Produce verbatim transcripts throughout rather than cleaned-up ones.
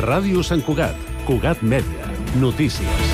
Ràdio Sant Cugat, Cugat Mèdia, notícies.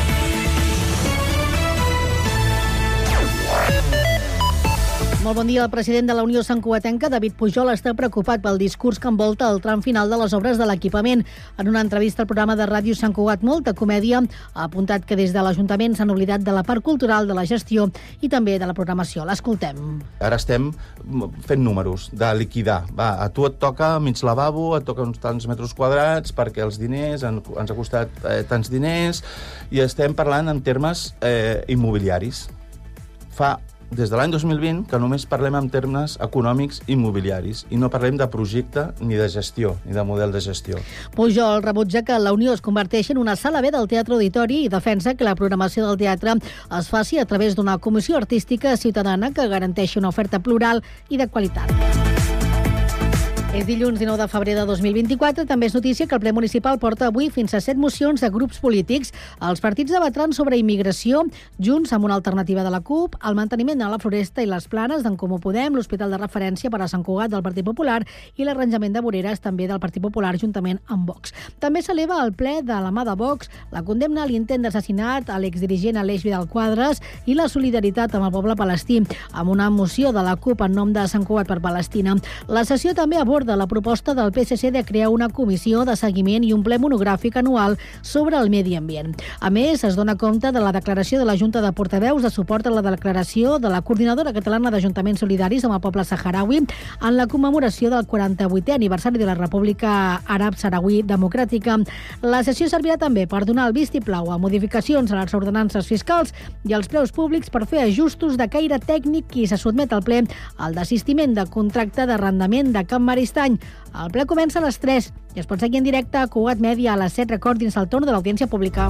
Molt bon dia. El president de la Unió Santcugatenca, David Pujol, està preocupat pel discurs que envolta el tram final de les obres de l'equipament. En una entrevista al programa de Ràdio Sant Cugat Molta Comèdia, ha apuntat que des de l'Ajuntament s'han oblidat de la part cultural, de la gestió i també de la programació. L'escoltem. Ara estem fent números de liquidar. Va, a tu et toca mig lavabo, et toca uns tants metres quadrats, perquè els diners en, ens ha costat eh, tants diners, i estem parlant en termes eh, immobiliaris. Fa des de l'any dos mil vint que només parlem en termes econòmics immobiliaris i no parlem de projecte ni de gestió, ni de model de gestió. Pujol rebutja que la Unió es converteixi en una sala B del Teatre Auditori i defensa que la programació del teatre es faci a través d'una comissió artística ciutadana que garanteixi una oferta plural i de qualitat. És dilluns dinou de febrer de dos mil vint-i-quatre. També és notícia que el ple municipal porta avui fins a set mocions de grups polítics. Els partits debatran sobre immigració, Junts amb una alternativa de la CUP, el manteniment de la Floresta i les Planes d'en Comú Podem, l'Hospital de Referència per a Sant Cugat del Partit Popular i l'arranjament de voreres també del Partit Popular juntament amb Vox. També s'eleva al ple de la mà de Vox la condemna a l'intent d'assassinat a l'exdirigent Aleix Vidal Quadras i la solidaritat amb el poble palestí, amb una moció de la CUP en nom de Sant Cugat per Palestina. La sessió també aborda de la proposta del P S C de crear una comissió de seguiment i un ple monogràfic anual sobre el medi ambient. A més, es dona compte de la declaració de la Junta de Portaveus de suport a la declaració de la Coordinadora Catalana d'Ajuntaments Solidaris amb el poble saharaui en la commemoració del quaranta-vuitè aniversari de la República Àrab Saharaui Democràtica. La sessió servirà també per donar el vistiplau a modificacions a les ordenances fiscals i als preus públics per fer ajustos de caire tècnic i se sotmet al ple al desistiment de contracte d'arrendament de Camp Maristany. El ple comença a les tres i es pot seguir en directe a Cugat Mèdia a les set. Recordin-se el torn de l'audiència pública.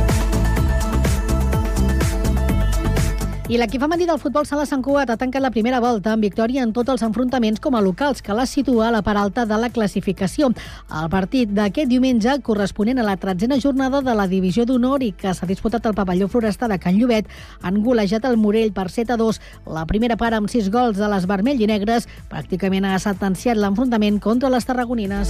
I l'equip femení del futbol sala Sant Cugat ha tancat la primera volta amb victòria en tots els enfrontaments com a locals, que la situa a la part alta de la classificació. El partit d'aquest diumenge, corresponent a la tretzena jornada de la Divisió d'Honor i que s'ha disputat al pavelló Florestà de Can Llobet, han golejat el Morell per set a dos. La primera part amb sis gols de les vermell i negres pràcticament ha sentenciat l'enfrontament contra les tarragonines.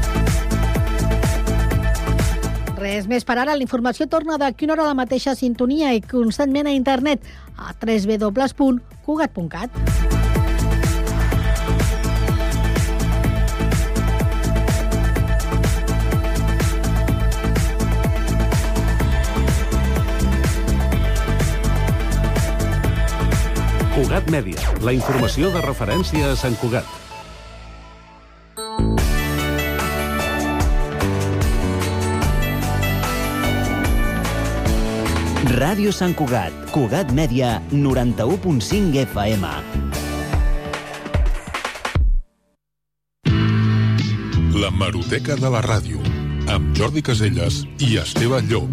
Res més per ara. La informació torna d'aquí una hora a la mateixa sintonia i constantment a internet a w w w punt cugat punt cat. Cugat Mèdia, la informació de referència a Sant Cugat. Ràdio Sant Cugat, Cugat Mèdia, noranta-u punt cinc F M. La Hemeroteca de la Ràdio, amb Jordi Caselles i Esteve Llop.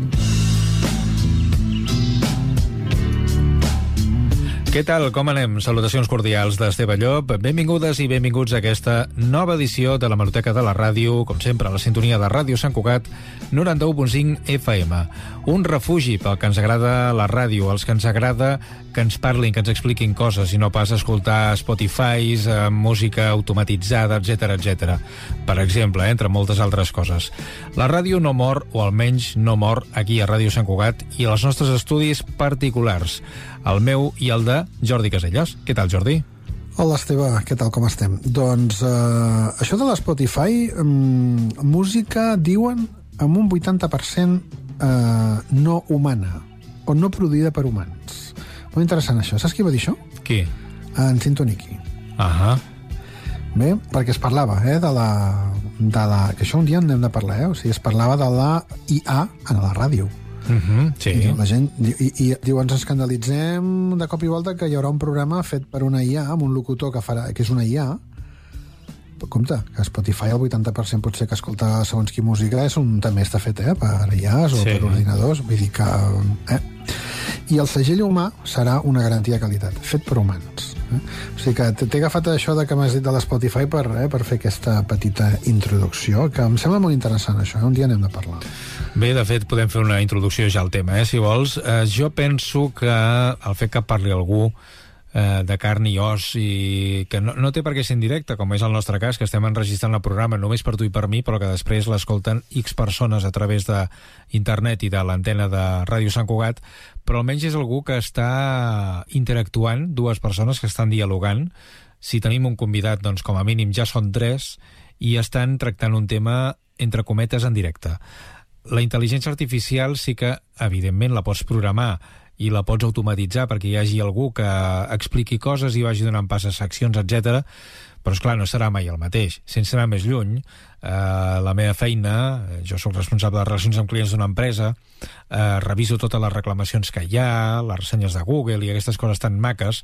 Què tal? Com anem? Salutacions cordials d'Esteve Llop. Benvingudes i benvinguts a aquesta nova edició de la Hemeroteca de la Ràdio, com sempre, a la sintonia de Ràdio Sant Cugat, noranta-u punt cinc F M. Un refugi pel que ens agrada la ràdio, els que ens agrada que ens parlin, que ens expliquin coses, i no pas escoltar Spotify, eh, música automatitzada, etcètera, etcètera. Per exemple, entre moltes altres coses. La ràdio no mor, o almenys no mor, aquí a Ràdio Sant Cugat i als nostres estudis particulars, el meu i el de Jordi Caselles. Què tal, Jordi? Hola, Esteve, què tal, com estem? Doncs eh, això de l'Spotify, mm, música, diuen, amb un vuitanta per cent eh, no humana, o no produïda per humans. Molt interessant, això. Saps qui va dir això? Qui? En Sintoniki. Ahà. Bé, perquè es parlava, eh, de la, de la... que això un dia en hem de parlar, eh? O sigui, es parlava de la I A en la ràdio. Uh-huh, sí. I la gent, i, i diu, ens escandalitzem de cop i volta que hi haurà un programa fet per una I A, amb un locutor que, farà, que és una I A. Però compte, que Spotify el vuitanta per cent potser que escolta segons qui música és un, també està fet eh, per I As o sí. per ordinadors, vull dir que... Eh? I el segell humà serà una garantia de qualitat, fet per humans. Eh? O sigui que t'he agafat això de que m'has dit de l'Spotify per, eh, per fer aquesta petita introducció, que em sembla molt interessant això, eh? Un dia anem de parlar. Bé, de fet, podem fer una introducció ja al tema, eh, si vols. Eh, jo penso que el fet que parli algú eh, de carn i os, i que no, no té per què ser en directe, com és el nostre cas, que estem enregistrant el programa només per tu i per mi, però que després l'escolten X persones a través d'internet i de l'antena de Ràdio Sant Cugat, però almenys és algú que està interactuant, dues persones que estan dialogant. Si tenim un convidat, doncs com a mínim ja són tres, i estan tractant un tema, entre cometes, en directe. La intel·ligència artificial sí que, evidentment, la pots programar i la pots automatitzar perquè hi hagi algú que expliqui coses i vagi donant pas a seccions, etcètera. Però, esclar, no serà mai el mateix. Sense anar més lluny, eh, la meva feina, jo sóc responsable de relacions amb clients d'una empresa, eh, reviso totes les reclamacions que hi ha, les ressenyes de Google i aquestes coses tan maques,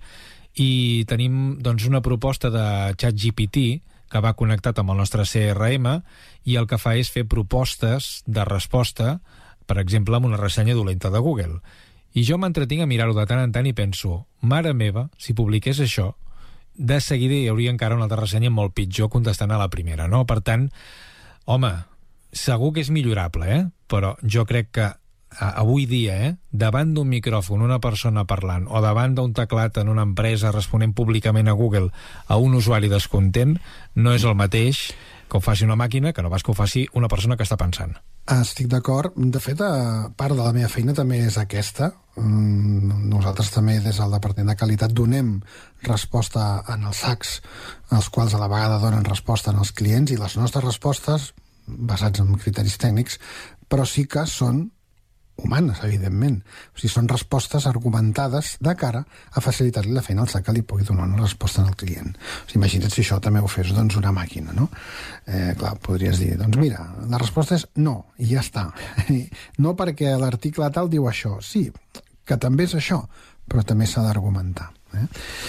i tenim doncs, una proposta de ChatGPT que va connectat amb el nostre C R M i el que fa és fer propostes de resposta, per exemple, amb una ressenya dolenta de Google. I jo m'entretinc a mirar-ho de tant en tant i penso, mare meva, si publiqués això, de seguida hi hauria encara una altra ressenya molt pitjor contestant a la primera, no? Per tant, home, segur que és millorable, eh? Però jo crec que avui dia, eh, davant d'un micròfon, una persona parlant, o davant d'un teclat en una empresa responent públicament a Google a un usuari descontent, no és el mateix que ho faci una màquina que no pas que ho faci una persona que està pensant. Estic d'acord. De fet, part de la meva feina també és aquesta. Nosaltres també, des del Departament de Qualitat, donem resposta en els sacs, els quals a la vegada donen resposta als clients, i les nostres respostes, basats en criteris tècnics, però sí que són humanes, evidentment. O sigui, són respostes argumentades de cara a facilitar-li la feina al sac que li pugui donar una resposta al client. O sigui, imagina't si això també ho fes doncs, una màquina, no? Eh, clar, podries dir, doncs mira, la resposta és no, i ja està. No perquè l'article tal diu això. Sí, que també és això, però també s'ha d'argumentar. Eh?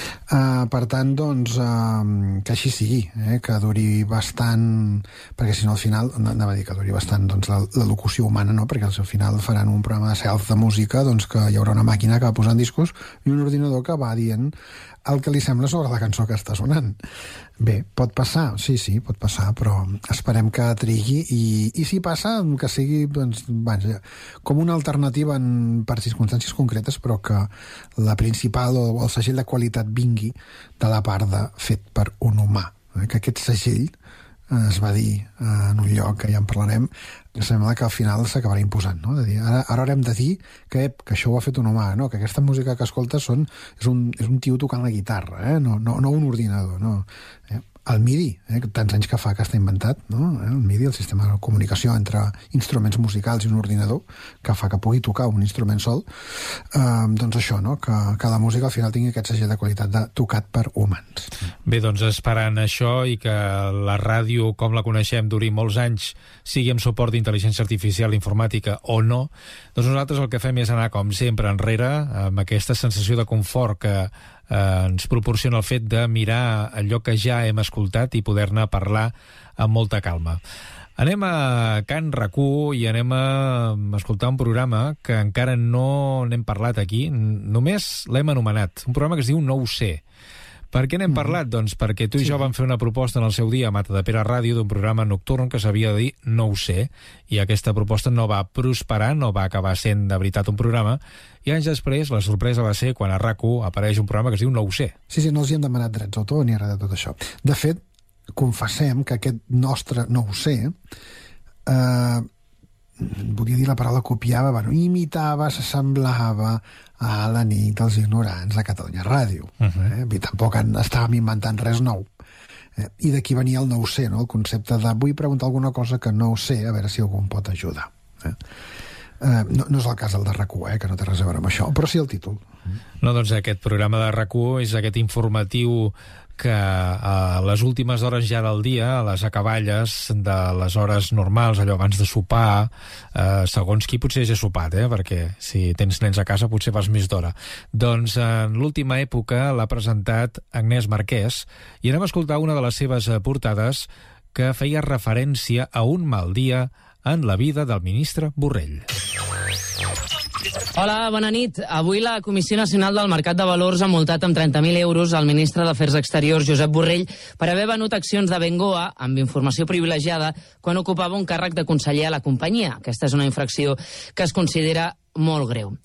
Uh, per tant, doncs, uh, que així sigui, eh? Que duri bastant, perquè si no al final, anava a dir que duri bastant doncs, la, la locució humana, no? Perquè al final faran un programa de self de música, doncs que hi haurà una màquina que va posant discos i un ordinador que va dient el que li sembla sobre la cançó que està sonant. Bé, pot passar, sí, sí, pot passar, però esperem que trigui i, i si passa, que sigui doncs, vaja, com una alternativa en, per circumstàncies concretes, però que la principal o el segell de qualitat vingui de la part de fet per un humà. Eh? Que aquest segell, eh, es va dir eh, en un lloc que ja en parlarem, sembla que al final s'acabarà imposant, no? De dir, ara, ara haurem de dir que, que això ho ha fet un humà, no? Que aquesta música que escoltes són, és, un, és un tio tocant la guitarra, eh? no, no, no un ordinador, no. Eh? El MIDI, eh? Tants anys que fa que està inventat, no? El MIDI, el sistema de comunicació entre instruments musicals i un ordinador, que fa que pugui tocar un instrument sol, eh, doncs això, no? Que, que la música al final tingui aquest segell de qualitat de tocat per humans. Bé, doncs esperant això i que la ràdio, com la coneixem, duri molts anys, sigui amb suport d'intel·ligència artificial, informàtica o no, doncs nosaltres el que fem és anar, com sempre, enrere, amb aquesta sensació de confort que eh, ens proporciona el fet de mirar allò que ja hem escoltat i poder-ne parlar amb molta calma. Anem a Can RAC1 i anem a escoltar un programa que encara no n'hem parlat aquí, només l'hem anomenat, un programa que es diu No ho sé. Per què n'hem parlat? Doncs perquè tu i jo vam fer una proposta en el seu dia a Matadepera Ràdio d'un programa nocturn que s'havia de dir No ho sé, i aquesta proposta no va prosperar, no va acabar sent de veritat un programa, i anys després la sorpresa va ser quan a RAC1 apareix un programa que es diu No ho sé. Sí, sí, no els hi hem demanat drets d'autor ni res de tot això. De fet, confessem que aquest nostre No ho sé, eh, volia dir la paraula copiava, bueno, imitava, s'assemblava a la nit dels ignorants de Catalunya Ràdio. Uh-huh. eh? I tampoc estàvem inventant res nou. Eh? I d'aquí venia el no ho sé, no? El concepte de vull preguntar alguna cosa que no ho sé, a veure si algú em pot ajudar. Eh? Eh, no, no és el cas del de RAC1, eh? Que no té res a veure amb això, però sí el títol. No, doncs aquest programa de RAC1 és aquest informatiu que a les últimes hores ja del dia, a les acaballes de les hores normals, allò abans de sopar, eh, segons qui potser ja ha sopat, eh, perquè si tens nens a casa potser vas més d'hora. Doncs en l'última època l'ha presentat Agnès Marquès i anem a escoltar una de les seves portades que feia referència a un mal dia en la vida del ministre Borrell. Hola, bona nit. Avui la Comissió Nacional del Mercat de Valors ha multat amb trenta mil euros al ministre d'Afers Exteriors, Josep Borrell, per haver venut accions de Bengoa amb informació privilegiada quan ocupava un càrrec de conseller a la companyia. Aquesta és una infracció que es considera molt greu.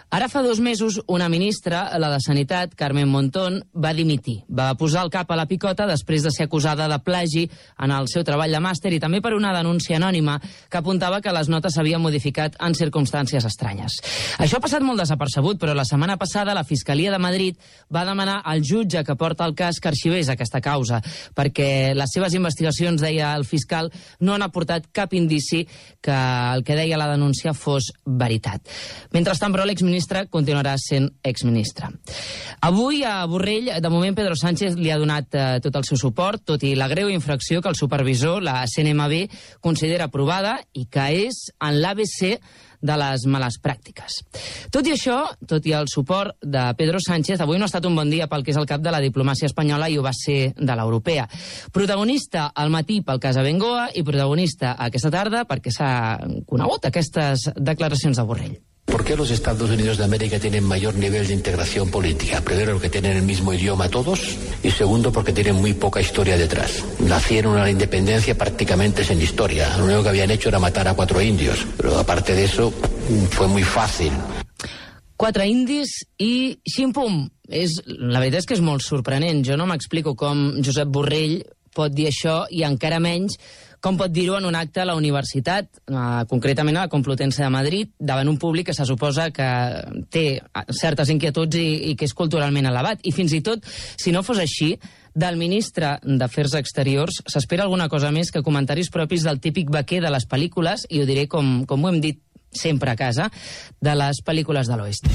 Ara fa dos mesos una ministra, la de Sanitat, Carmen Montón, va dimitir. Va posar el cap a la picota després de ser acusada de plagi en el seu treball de màster i també per una denúncia anònima que apuntava que les notes s'havien modificat en circumstàncies estranyes. Això ha passat molt desapercebut, però la setmana passada la Fiscalia de Madrid va demanar al jutge que porta el cas que arxivés aquesta causa, perquè les seves investigacions, deia el fiscal, no han aportat cap indici que el que deia la denúncia fos veritat. Mentrestant, però, l'exministre continuarà sent exministre. Avui a Borrell, de moment, Pedro Sánchez li ha donat eh, tot el seu suport, tot i la greu infracció que el supervisor, la C N M B, considera aprovada i que és en l'A B C de les males pràctiques. Tot i això, tot i el suport de Pedro Sánchez, avui no ha estat un bon dia pel que és el cap de la diplomàcia espanyola i ho va ser de l'europea. Protagonista al matí pel cas Abengoa i protagonista aquesta tarda perquè s'ha conegut aquestes declaracions de Borrell. ¿Por qué los Estados Unidos de América tienen mayor nivel de integración política? Primero, porque tienen el mismo idioma todos, y segundo, porque tienen muy poca historia detrás. Nacieron a la independencia prácticamente sin historia. Lo único que habían hecho era matar a cuatro indios, pero aparte de eso, fue muy fácil. Quatre indis i ximpum. És, la veritat és que és molt sorprenent. Jo no m'explico com Josep Borrell pot dir això i encara menys com pot dir-ho en un acte a la universitat, eh, concretament a la Complutense de Madrid, davant un públic que se suposa que té certes inquietuds i, i que és culturalment elevat. I fins i tot, si no fos així, del ministre d'Afers Exteriors s'espera alguna cosa més que comentaris propis del típic vaquer de les pel·lícules, i ho diré com, com ho hem dit sempre a casa, de les pel·lícules de l'Oest.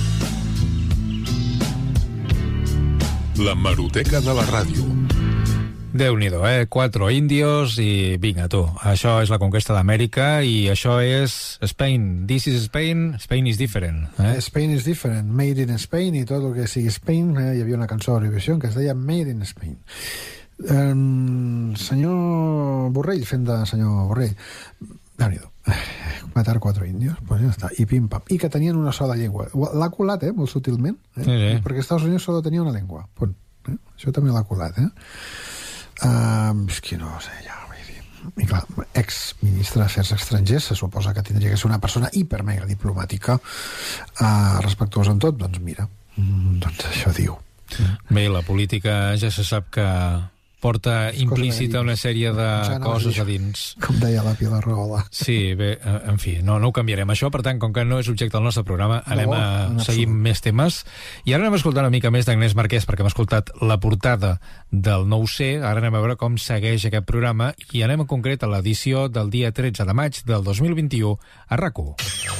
L'hemeroteca de la ràdio. Déu-n'hi-do, eh? Quatre índios i vinga, tu. Això és la conquesta d'Amèrica i això és Spain. This is Spain, Spain is different. Eh? Spain is different, made in Spain i tot el que sigui Spain. Eh? Hi havia una cançó de Eurovisió que es deia Made in Spain. Um, senyor Borrell, fent de senyor Borrell, Déu-n'hi-do. Matar quatre índios, pues ja està, i pim-pam. I que tenien una sola llengua. L'ha colat, eh, molt sutilment, eh? Sí, sí. Perquè Estats Units solo tenia una llengua. Punt. Eh? Això també l'ha colat, eh? Uh, és que no sé, ja vull dir. I clar, ex-ministre d'Afers Estrangers se suposa que tindria que ser una persona hiper-mega diplomàtica, uh, respectuosa en tot, doncs mira, mm, doncs això diu. Bé, la política ja se sap que porta implícita una sèrie de ja no coses a dins. Com deia la Pilar Rahola. Sí, bé, en fi, no, no ho canviarem això, per tant, com que no és objecte del nostre programa, anem no, a seguir més temes. I ara anem a escoltar una mica més d'Agnès Marquès, perquè hem escoltat la portada del nou C, ara anem a veure com segueix aquest programa, i anem en concret a l'edició del dia tretze de maig del dos mil vint-i-u a RAC1.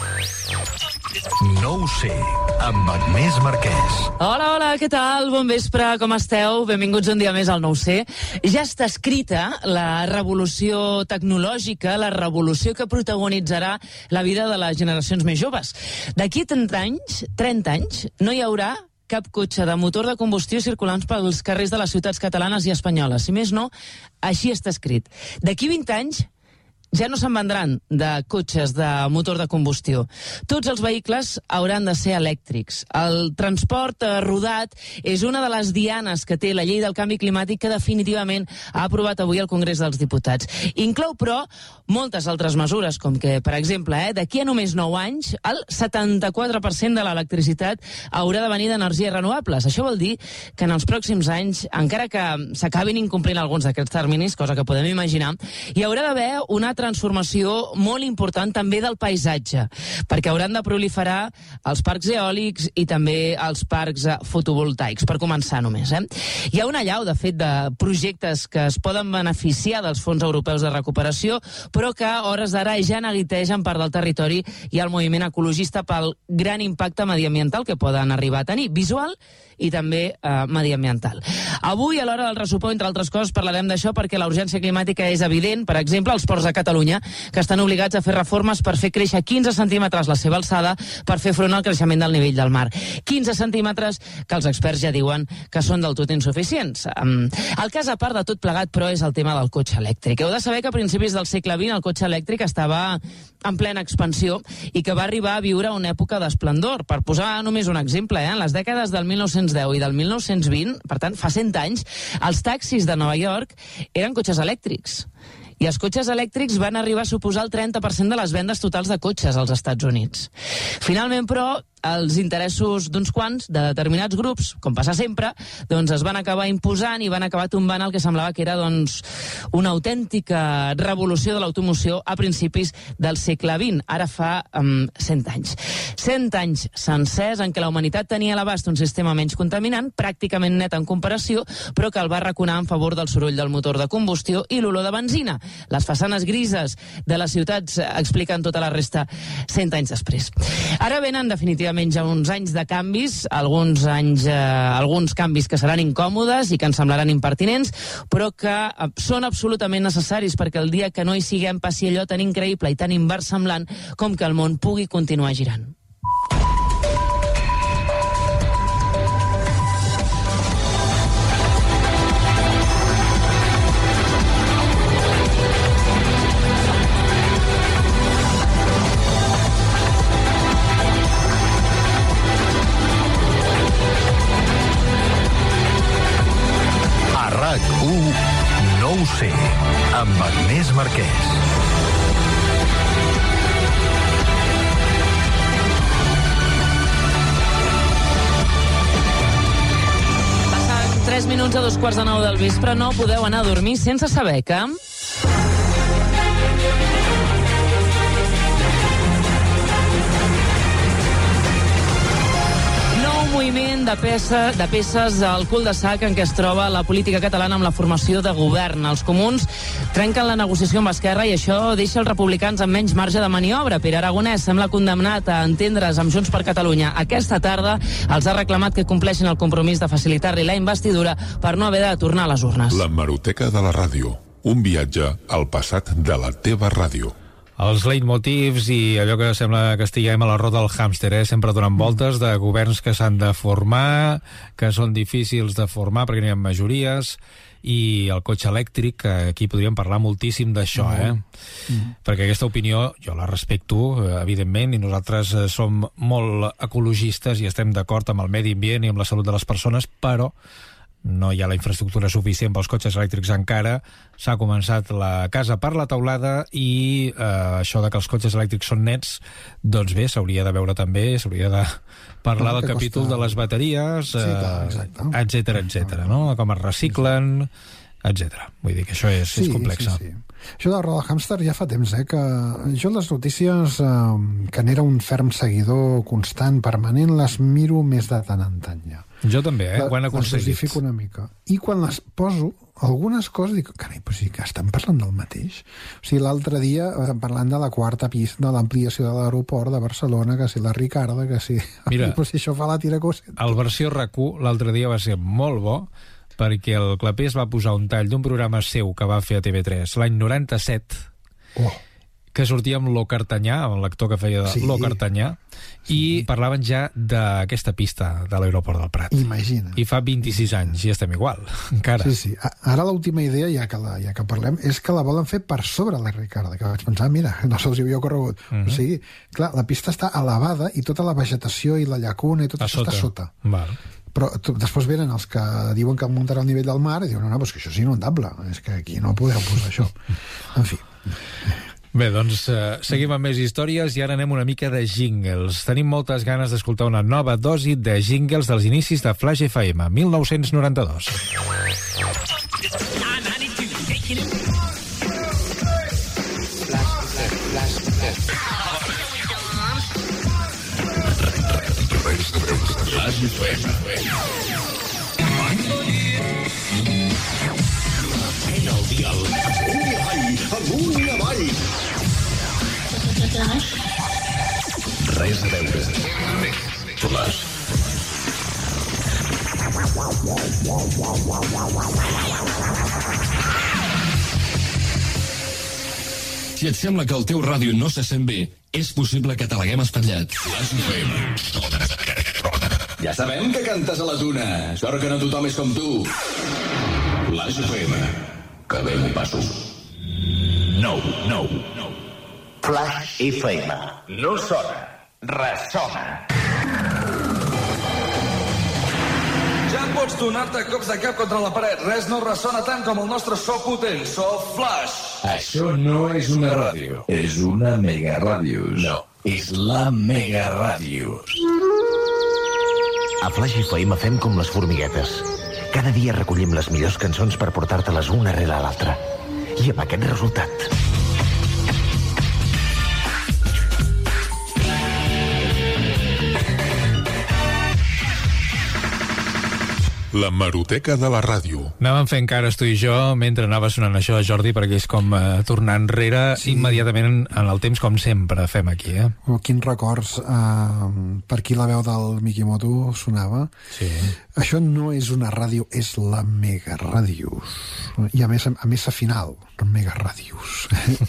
nou C, amb Agnès Marquès. Hola, hola, què tal? Bon vespre, com esteu? Benvinguts un dia més al nou C. Ja està escrita la revolució tecnològica, la revolució que protagonitzarà la vida de les generacions més joves. D'aquí trenta anys, trenta anys, no hi haurà cap cotxe de motor de combustió circulant pels carrers de les ciutats catalanes i espanyoles. Si més no, així està escrit. D'aquí vint anys, ja no se'n vendran de cotxes de motor de combustió. Tots els vehicles hauran de ser elèctrics. El transport eh, rodat és una de les dianes que té la llei del canvi climàtic que definitivament ha aprovat avui el Congrés dels Diputats. Inclou, però, moltes altres mesures, com que, per exemple, eh, d'aquí a només nou anys, el setanta-quatre per cent de l'electricitat haurà de venir d'energies renovables. Això vol dir que en els pròxims anys, encara que s'acabin incomplint alguns d'aquests terminis, cosa que podem imaginar, hi haurà d'haver una transformació molt important també del paisatge, perquè hauran de proliferar els parcs eòlics i també els parcs fotovoltaics, per començar només. Eh? Hi ha una allau, de fet, de projectes que es poden beneficiar dels fons europeus de recuperació, però que a hores d'ara ja neguitegen part del territori i el moviment ecologista pel gran impacte mediambiental que poden arribar a tenir, visual i també eh, mediambiental. Avui, a l'hora del ressupor, entre altres coses, parlarem d'això perquè la urgència climàtica és evident. Per exemple, els ports de Catalunya, que estan obligats a fer reformes per fer créixer quinze centímetres la seva alçada per fer front al creixement del nivell del mar. quinze centímetres que els experts ja diuen que són del tot insuficients. Um, el cas a part de tot plegat, però, és el tema del cotxe elèctric. Heu de saber que a principis del segle vint el cotxe elèctric estava en plena expansió i que va arribar a viure una època d'esplendor. Per posar només un exemple, eh? en les dècades del mil nou-cents deu i del mil nou-cents vint, per tant, fa cent anys, els taxis de Nova York eren cotxes elèctrics. I els cotxes elèctrics van arribar a suposar el trenta per cent de les vendes totals de cotxes als Estats Units. Finalment, però, els interessos d'uns quants, de determinats grups, com passa sempre, doncs es van acabar imposant i van acabar tombant el que semblava que era doncs, una autèntica revolució de l'automoció a principis del segle vint, ara fa um, cent anys. cent anys sencers en què la humanitat tenia a l'abast un sistema menys contaminant, pràcticament net en comparació, però que el va raconar en favor del soroll del motor de combustió i l'olor de benzina. Les façanes grises de les ciutats expliquen tota la resta cent anys després. Ara venen definitivament ja uns anys de canvis, alguns anys, eh, alguns canvis que seran incòmodes i que ens semblaran impertinents, però que eh, són absolutament necessaris perquè el dia que no hi siguem passi allò tan increïble i tan inversemblant com que el món pugui continuar girant. RAC u no ho sé, amb Agnès Marquès. Passen tres minuts a dos quarts de nou del vespre, no podeu anar a dormir sense saber que... moviment de, peça, de peces al cul de sac en què es troba la política catalana amb la formació de govern. Els comuns trenquen la negociació amb Esquerra i això deixa els republicans amb menys marge de maniobra. Pere Aragonès sembla condemnat a entendre's amb Junts per Catalunya. Aquesta tarda els ha reclamat que compleixin el compromís de facilitar-li la investidura per no haver de tornar a les urnes. L'hemeroteca de la ràdio. Un viatge al passat de la teva ràdio. Els leitmotivs i allò que sembla que estiguem a la roda del hàmster, eh? Sempre donant voltes de governs que s'han de formar, que són difícils de formar perquè no hi ha majories, i el cotxe elèctric, que aquí podríem parlar moltíssim d'això, eh? Mm. Perquè aquesta opinió jo la respecto, evidentment, i nosaltres som molt ecologistes i estem d'acord amb el medi ambient i amb la salut de les persones, però no hi ha la infraestructura suficient pels cotxes elèctrics encara. S'ha començat la casa per la teulada i eh, això de que els cotxes elèctrics són nets, doncs bé, s'hauria de veure també, s'hauria de parlar del capítol costa... de les bateries, eh, sí, clar, etcètera, etcètera, no? Com es reciclen, etcètera. Vull dir que això és, sí, és complex. Sí, sí. Això de la roda del hàmster ja fa temps, eh, que jo les notícies, eh, que n'era un ferm seguidor constant, permanent, les miro més de tant en tant ja. Jo també, eh? Ho han aconseguit. Les dosifico una mica. I quan les poso, algunes coses, dic, carai, però sí que estan parlant del mateix. O sigui, l'altre dia, parlant de la quarta pista, de l'ampliació de l'aeroport de Barcelona, que si la Ricarda, que si... Mira, però si això fa la tira que ho sento. El versió RAC u l'altre dia va ser molt bo, perquè el Clapés va posar un tall d'un programa seu que va fer a T V tres l'any noranta-set, oh. que sortia amb Lo Cartanyà, amb l'actor que feia de sí. Lo Cartanyà, sí. i parlaven ja d'aquesta pista de l'aeroport del Prat. Imagina. I fa vint-i-sis anys, i estem igual, encara. Sí, sí. Ara l'última idea, ja que, la, ja que parlem, és que la volen fer per sobre la Ricarda, que vaig pensar, mira, no se'ls havia corregut. Mm-hmm. O sigui, clar, la pista està elevada i tota la vegetació i la llacuna i tot a això sota. Està sota. Val. Però després venen els que diuen que muntarà al nivell del mar i diuen, no, no, però és que això és inundable, és que aquí no podeu posar això. En fi. Bé, doncs eh, seguim amb més històries i ara anem una mica de jingles. Tenim moltes ganes d'escoltar una nova dosi de jingles dels inicis de Flash F M, mil nou-cents noranta-dos. Flash F M. En el dial. Amunt i avall. Res a veure. Flash. Si et sembla que el teu ràdio no se sent bé, és possible que te l'haguem espatllat. Flash F M. Ja sabem que cantes a les una. Sort que no tothom és com tu. Flash F M. Que bé m'ho passo. Nou, nou. Flash F M. No sona, ressona. Ja pots donar-te cops de cap contra la paret. Res no ressona tant com el nostre so potent, so Flash. Això no és una ràdio. És una mega ràdio. No, és la mega ràdio. A Flash F M fem com les formiguetes. Cada dia recollim les millors cançons per portar-te-les una rere l'altra. I amb aquest resultat... La Hemeroteca de la ràdio. Anàvem fent cares tu i jo mentre anava sonant això, Jordi, perquè és com eh, tornar enrere sí. immediatament en el temps, com sempre fem aquí, eh? Oh, quins records. Uh, per aquí la veu del Mikimoto sonava. Sí. Això no és una ràdio, és la Mega Ràdios. I a més, a més a final, Mega Ràdios.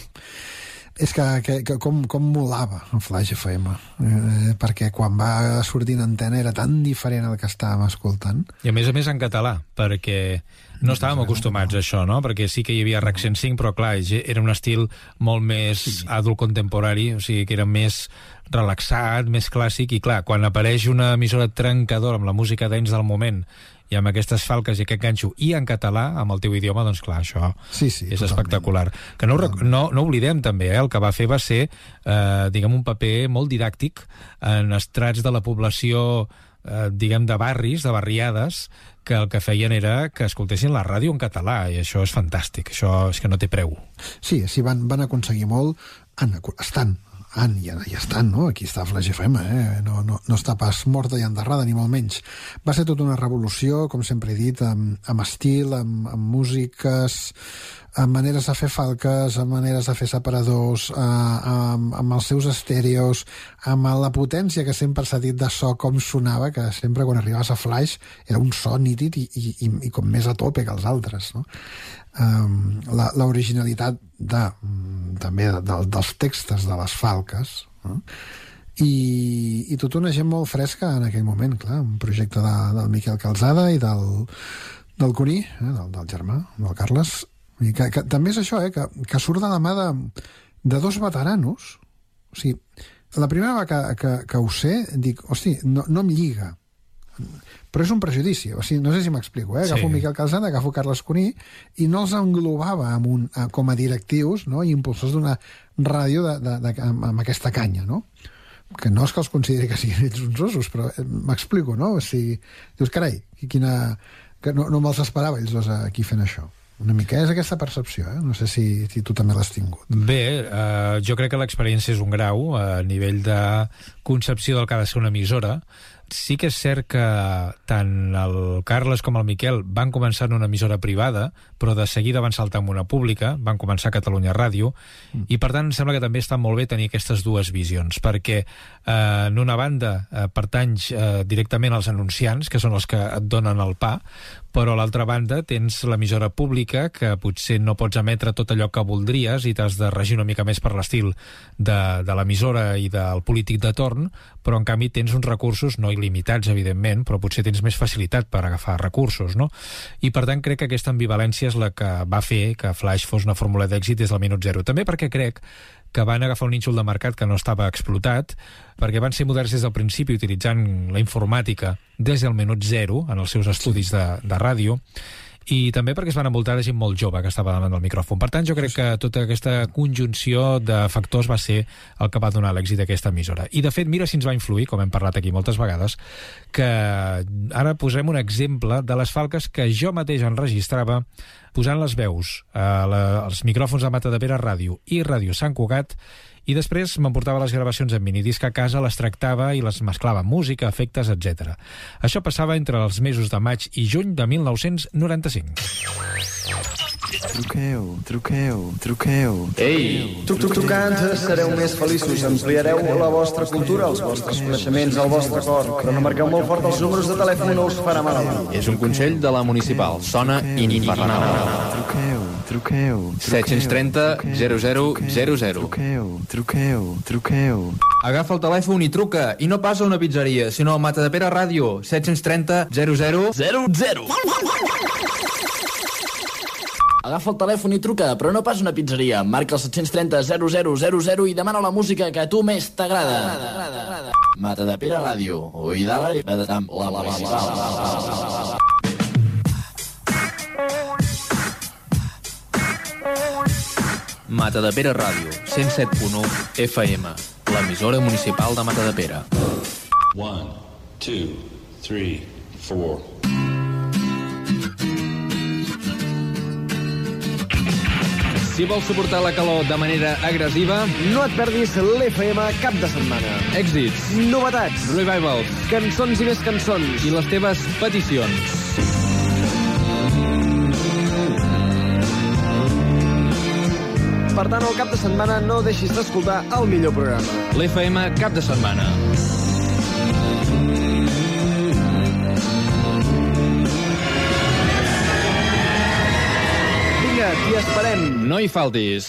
És que, que, que com, com molava en Flash F M, eh, perquè quan va sortir en antena era tan diferent el que estàvem escoltant. I a més a més en català, perquè no estàvem acostumats a això, no? Perquè sí que hi havia RAC cent cinc, però clar, era un estil molt més sí. adult contemporani, o sigui que era més relaxat, més clàssic, i clar, quan apareix una emissora trencadora amb la música dance del moment i amb aquestes falques i aquest ganxo i en català, amb el teu idioma, doncs clar, això sí, sí, és totalment. espectacular. Que no, no, no oblidem també, eh, el que va fer va ser eh, diguem, un paper molt didàctic en estrats de la població eh, diguem, de barris, de barriades, que el que feien era que escoltessin la ràdio en català, i això és fantàstic, això és que no té preu. Sí, sí, van, van aconseguir molt, han, estan han, ja, ja estan, no? Aquí està Flash F M, eh? no, no, no està pas morta i enterrada, ni molt menys. Va ser tota una revolució, com sempre he dit, amb, amb estil, amb, amb músiques, amb maneres de fer falques, amb maneres de fer separadors, eh, amb, amb els seus estèreos, amb la potència que sempre s'ha dit de so, com sonava, que sempre quan arribaves a Flash era un so nítid i, i, i, i com més a tope que els altres, no? Um, la, la originalitat de, també de, de, dels textos de les falques, no? I, i tota una gent molt fresca en aquell moment, clar, un projecte de, del Miquel Calzada i del, del Cuní, eh, del, del germà, del Carles, i que, que també és això, eh, que, que surt de la mà de, de dos veteranos. O sigui, la primera vegada que, que, que ho sé, dic, hosti, no, no em lliga, però és un prejudici, o sigui, no sé si m'explico, eh? Agafo sí. Miquel Calzada, agafo Carles Cuní, i no els englobava amb un, com a directius, no? I impulsors d'una ràdio de, de, de, amb, amb aquesta canya, no? Que no és que els consideri que siguin ells uns ossos, però m'explico, no? O sigui, dius, carai, quina... que no, no me'ls esperava ells dos aquí fent això. Una mica és aquesta percepció, eh? No sé si, si tu també l'has tingut. Bé, eh, jo crec que l'experiència és un grau a nivell de concepció del que ha de ser una emissora. Sí que és cert que tant el Carles com el Miquel van començar en una emissora privada, però de seguida van saltar en una pública, van començar a Catalunya Ràdio, mm. i per tant em sembla que també està molt bé tenir aquestes dues visions, perquè eh, en una banda eh, pertanys eh, directament als anunciants, que són els que et donen el pa, però a l'altra banda tens l'emissora pública, que potser no pots emetre tot allò que voldries i t'has de regir una mica més per l'estil de, de l'emissora i del polític de torn, però en canvi tens uns recursos no il·limitats, evidentment, però potser tens més facilitat per agafar recursos, no? I per tant crec que aquesta ambivalència és la que va fer que Flash fos una fórmula d'èxit des del minut zero. També perquè crec que van agafar un nínxol de mercat que no estava explotat, perquè van ser moderns des del principi utilitzant la informàtica des del minut zero en els seus estudis de, de ràdio, i també perquè es van envoltar de gent molt jove que estava davant del micròfon. Per tant, jo crec que tota aquesta conjunció de factors va ser el que va donar l'èxit d'aquesta emissora. I, de fet, mira si ens va influir, com hem parlat aquí moltes vegades, que ara posarem un exemple de les falques que jo mateix enregistrava posant les veus a la, als micròfons de Matadepera Ràdio i Ràdio Sant Cugat, i després m'emportava les gravacions en minidisc a casa, les tractava i les mesclava amb música, efectes, etcètera. Això passava entre els mesos de maig i juny de mil nou-cents noranta-cinc. Truqueu, truqueu, truqueu. Ei, truc, truc, trucant, sereu més feliços, ampliareu la vostra cultura, els vostres coneixements, el vostre cor, però no marqueu molt fort els números de telèfon, no us farà mal. És un consell de la municipal, sona infernal. Truqueu, truqueu. set trenta zero zero zero zero. Truqueu, truqueu, truqueu. Agafa el telèfon i truca, i no pas a una pizzeria, sinó a Matadepera Ràdio, set trenta zero zero zero zero. Agafa el telèfon i truca, però no pas una pizzeria. Marca el set trenta zero zero zero zero i demana la música que a tu més t'agrada. Matadepera Ràdio. Oïda la... la... la... la... Matadepera Ràdio, cent set punt u F M, l'emissora municipal de Matadepera. One, two, three, four. Si vols suportar la calor de manera agressiva, no et perdis l'F M cap de setmana. Èxits, novetats, revivals, cançons i més cançons i les teves peticions. Per tant, el cap de setmana no deixis d'escoltar el millor programa. L'F M cap de setmana. T'hi esperem. No hi faltis.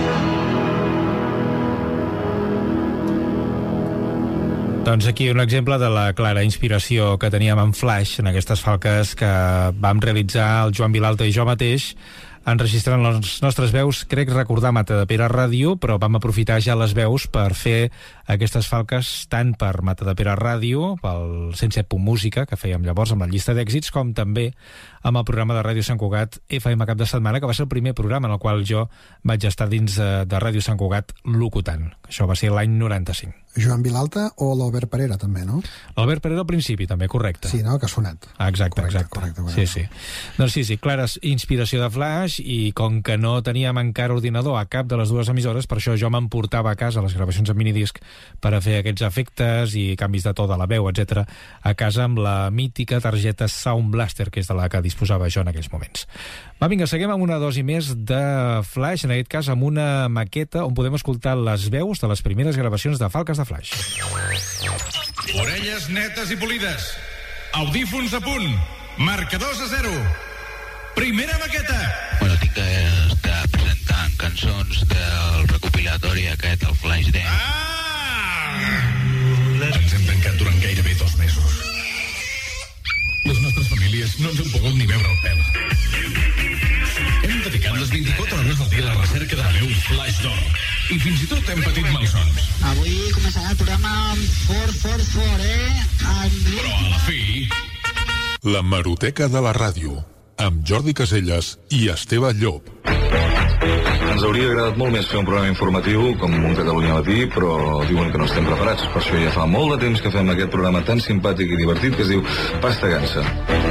Doncs aquí un exemple de la clara inspiració que teníem en Flash, en aquestes falques que vam realitzar el Joan Vilalta i jo mateix, enregistrant les nostres veus, crec recordar Matadepera Ràdio, però vam aprofitar ja les veus per fer aquestes falques tant per Matadepera Ràdio, pel cent set punt música, que fèiem llavors amb la llista d'èxits, com també amb el programa de Ràdio Sant Cugat F M cap de setmana, que va ser el primer programa en el qual jo vaig estar dins de, de Ràdio Sant Cugat locutant. Això va ser l'any noranta-cinc. Joan Vilalta o l'Albert Parera, també, no? L'Albert Parera al principi, també, correcte. Sí, no?, que ha sonat. Exacte, correcte, exacte. Correcte, correcte. Sí, sí. Doncs sí, sí, clara inspiració de Flash, i com que no teníem encara ordinador a cap de les dues emissores, per això jo m'emportava a casa les gravacions en minidisc per a fer aquests efectes i canvis de to de la veu, etcètera, a casa amb la mítica targeta Sound Blaster, que és de la que disposava jo en aquells moments. Va, vinga, seguim amb una dosi més de Flash, en aquest cas amb una maqueta on podem escoltar les veus de les primeres gravacions de falques de Flash. Orelles netes i polides. Audífons a punt. Marcadors a zero. Primera maqueta. Bueno, tinc que estar presentant cançons del recopilatori aquest, el Flash Dance. Ah! Ens hem tancat durant gairebé dos mesos. Les nostres famílies no ens hem pogut ni veure el pèl. Hem dedicat les vint-i-quatre hores del dia a la recerca de la veu Flash d'or. I fins i tot hem patit malsons. Avui començarà el programa fort, fort, fort, eh? En... Però a la fi... La Hemeroteca de la Ràdio, amb Jordi Caselles i Esteve Llop. Ens hauria agradat molt més fer un programa informatiu com un Catalunya al matí, però diuen que no estem preparats. Per això ja fa molt de temps que fem aquest programa tan simpàtic i divertit que es diu Pasta Gansa.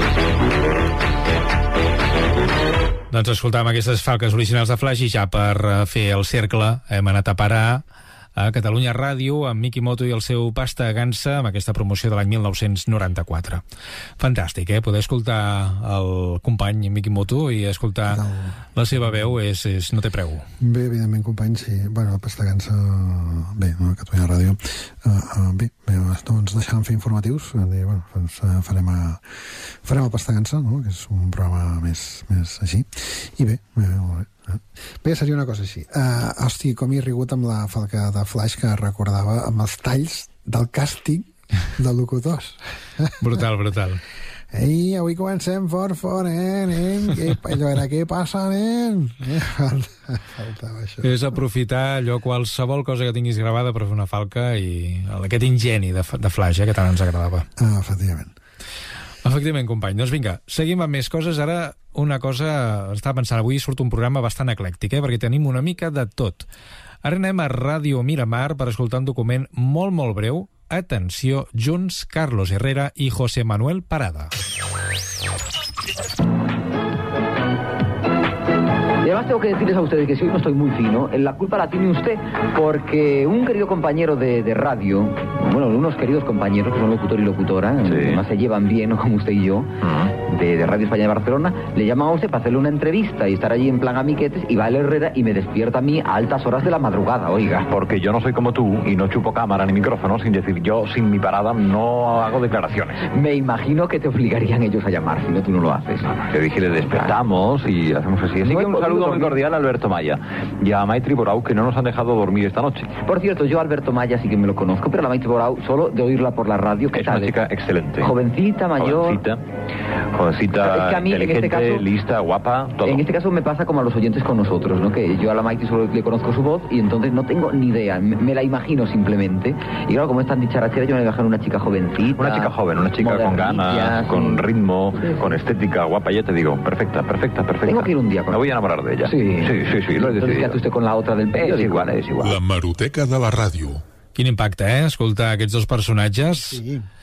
Doncs escoltàvem aquestes falques originals de Flash i ja per fer el cercle hem anat a parar a Catalunya Ràdio amb Miki Moto i el seu Pasta Gansa amb aquesta promoció de l'any mil nou-cents noranta-quatre. Fantàstic, eh? Poder escoltar el company Miki Moto i escoltar no. la seva veu és, és no té preu. Bé, evidentment, company, sí. Bueno, el Pasta Gansa... Bé, no? Catalunya Ràdio. Uh, uh, bé, bé, no ens deixàvem fer informatius. I, bueno, doncs, uh, farem, a, farem el Pasta Gansa, no? Que és un programa més, més així. I bé, bé, molt bé. Bé, seria una cosa així. Uh, hosti, com he rigut amb la falca de Flash que recordava amb els talls del càsting de locutors. Brutal, brutal. Ei, avui comencem fort, fort, eh, nen? Què, allò era, què passa, nen? Eh, faltava això. És aprofitar allò, qualsevol cosa que tinguis gravada per fer una falca i aquest ingeni de, de Flash, eh, que tant ens agradava. Ah, efectivament. Efectivament, company. Doncs vinga, seguim amb més coses. Ara una cosa, estava pensant, avui surt un programa bastant eclèctic, eh, perquè tenim una mica de tot. Ara anem a Ràdio Miramar per escoltar un document molt, molt breu. Atenció, junts, Carlos Herrera i José Manuel Parada. Y además tengo que decirles a ustedes que si hoy no estoy muy fino, la culpa la tiene usted, porque un querido compañero de, de radio, bueno, unos queridos compañeros que son locutor y locutora, sí. Además se llevan bien, ¿no? Como usted y yo, uh-huh. de, de Radio España de Barcelona, le llaman a usted para hacerle una entrevista y estar allí en plan amiquetes, y va el Herrera y me despierta a mí a altas horas de la madrugada, oiga. Porque yo no soy como tú y no chupo cámara ni micrófono, sin decir yo, sin mi parada, no hago declaraciones. Me imagino que te obligarían ellos a llamar, si no tú no lo haces. Te dije, le despertamos y hacemos así. Así que un saludo muy cordial a Alberto Maya y a Maitri Borau, que no nos han dejado dormir esta noche. Por cierto, yo a Alberto Maya sí que me lo conozco, pero a la Maitri Borau solo de oírla por la radio. ¿Qué es tal? Una chica excelente. Jovencita, mayor. Jovencita, jovencita, es que a mí, inteligente, en este caso, lista, guapa, todo. En este caso me pasa como a los oyentes con nosotros, ¿no? Que yo a la Maitri solo le conozco su voz y entonces no tengo ni idea, me, me la imagino simplemente. Y claro, como es tan dicharachera, yo me voy a dejar una chica jovencita. Una chica joven, una chica con ganas, sí. Con ritmo, sí. Con estética, guapa, ya te digo, perfecta, perfecta, perfecta. Tengo que ir un día con Me voy a enamorar de ella. Sí, sí, sí, sí lo he decidido. Entonces, usted con la otra del periódico. És igual, és igual. La Hemeroteca de la Ràdio. Quin impacte, eh? Escoltar aquests dos personatges. Sí.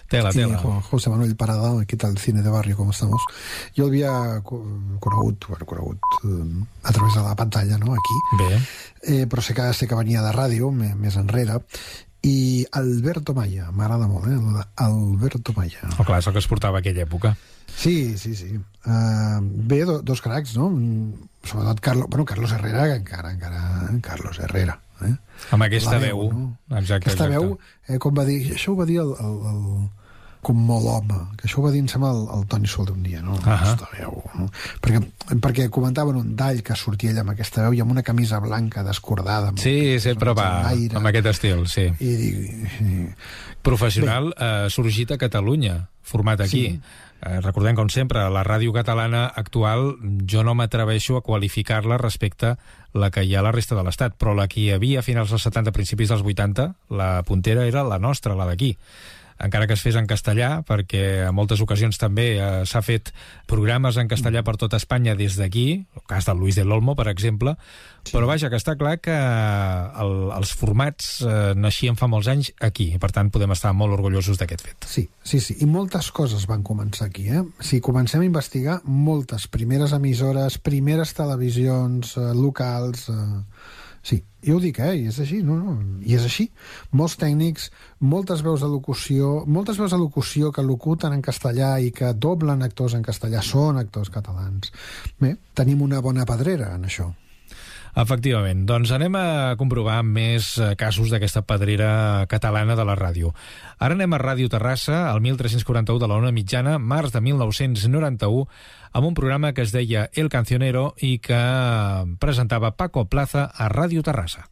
Tela, sí, tela. José Manuel Parada, ¿qué tal cine de barrio? ¿Cómo estamos? Jo el havia conegut, bueno, conegut eh, a través de la pantalla, no?, aquí. Bé. Eh, però sé que, sé que venia de ràdio, més enrere. I Alberto Maya, m'agrada molt, eh? Alberto Maya. Oh, clar, és el que es portava aquella època. Sí, sí, sí. Uh, bé, do, dos cracs, no? Sobretot Carlos, bueno, Carlos Herrera, que encara, encara, Carlos Herrera. Eh? Amb aquesta La veu. veu, no? Exacte, aquesta exacte. veu, eh, com va dir, això ho va dir el, el, el com molt home, que això ho va dir, em sembla, el, el Toni Sol d'un dia, no? Ahà. Aquesta veu, no? Perquè, perquè comentaven un tall que sortia ella amb aquesta veu i amb una camisa blanca descordada. Amb Sí, sempre va aire. amb aquest estil, sí. I dic... I... Professional, eh, sorgit a Catalunya, format aquí. Sí. Eh, recordem, com sempre, la ràdio catalana actual jo no m'atreveixo a qualificar-la respecte a la que hi ha a la resta de l'Estat, però la que hi havia a finals dels setanta, principis dels vuitanta, la puntera era la nostra, la d'aquí. Encara que es fes en castellà, perquè en moltes ocasions també eh, s'ha fet programes en castellà per tot Espanya des d'aquí, el cas del Luis del Olmo, per exemple, sí. Però vaja, que està clar que el, els formats eh, naixien fa molts anys aquí, i per tant podem estar molt orgullosos d'aquest fet. Sí, sí, sí, i moltes coses van començar aquí, eh? Si comencem a investigar, moltes primeres emissores, primeres televisions eh, locals... Eh... Sí, jo ho dic, eh? I és així, no, no, i és així. Molts tècnics, moltes veus de locució, moltes veus de locució que locuten en castellà i que doblen actors en castellà, són actors catalans. Bé, tenim una bona pedrera en això. Efectivament. Doncs anem a comprovar més casos d'aquesta pedrera catalana de la ràdio. Ara anem a Ràdio Terrassa, al tretze quaranta-u de la Ona Mitjana, març de mil nou-cents noranta-u, amb un programa que es deia El Cancionero i que presentava Paco Plaza a Ràdio Terrassa.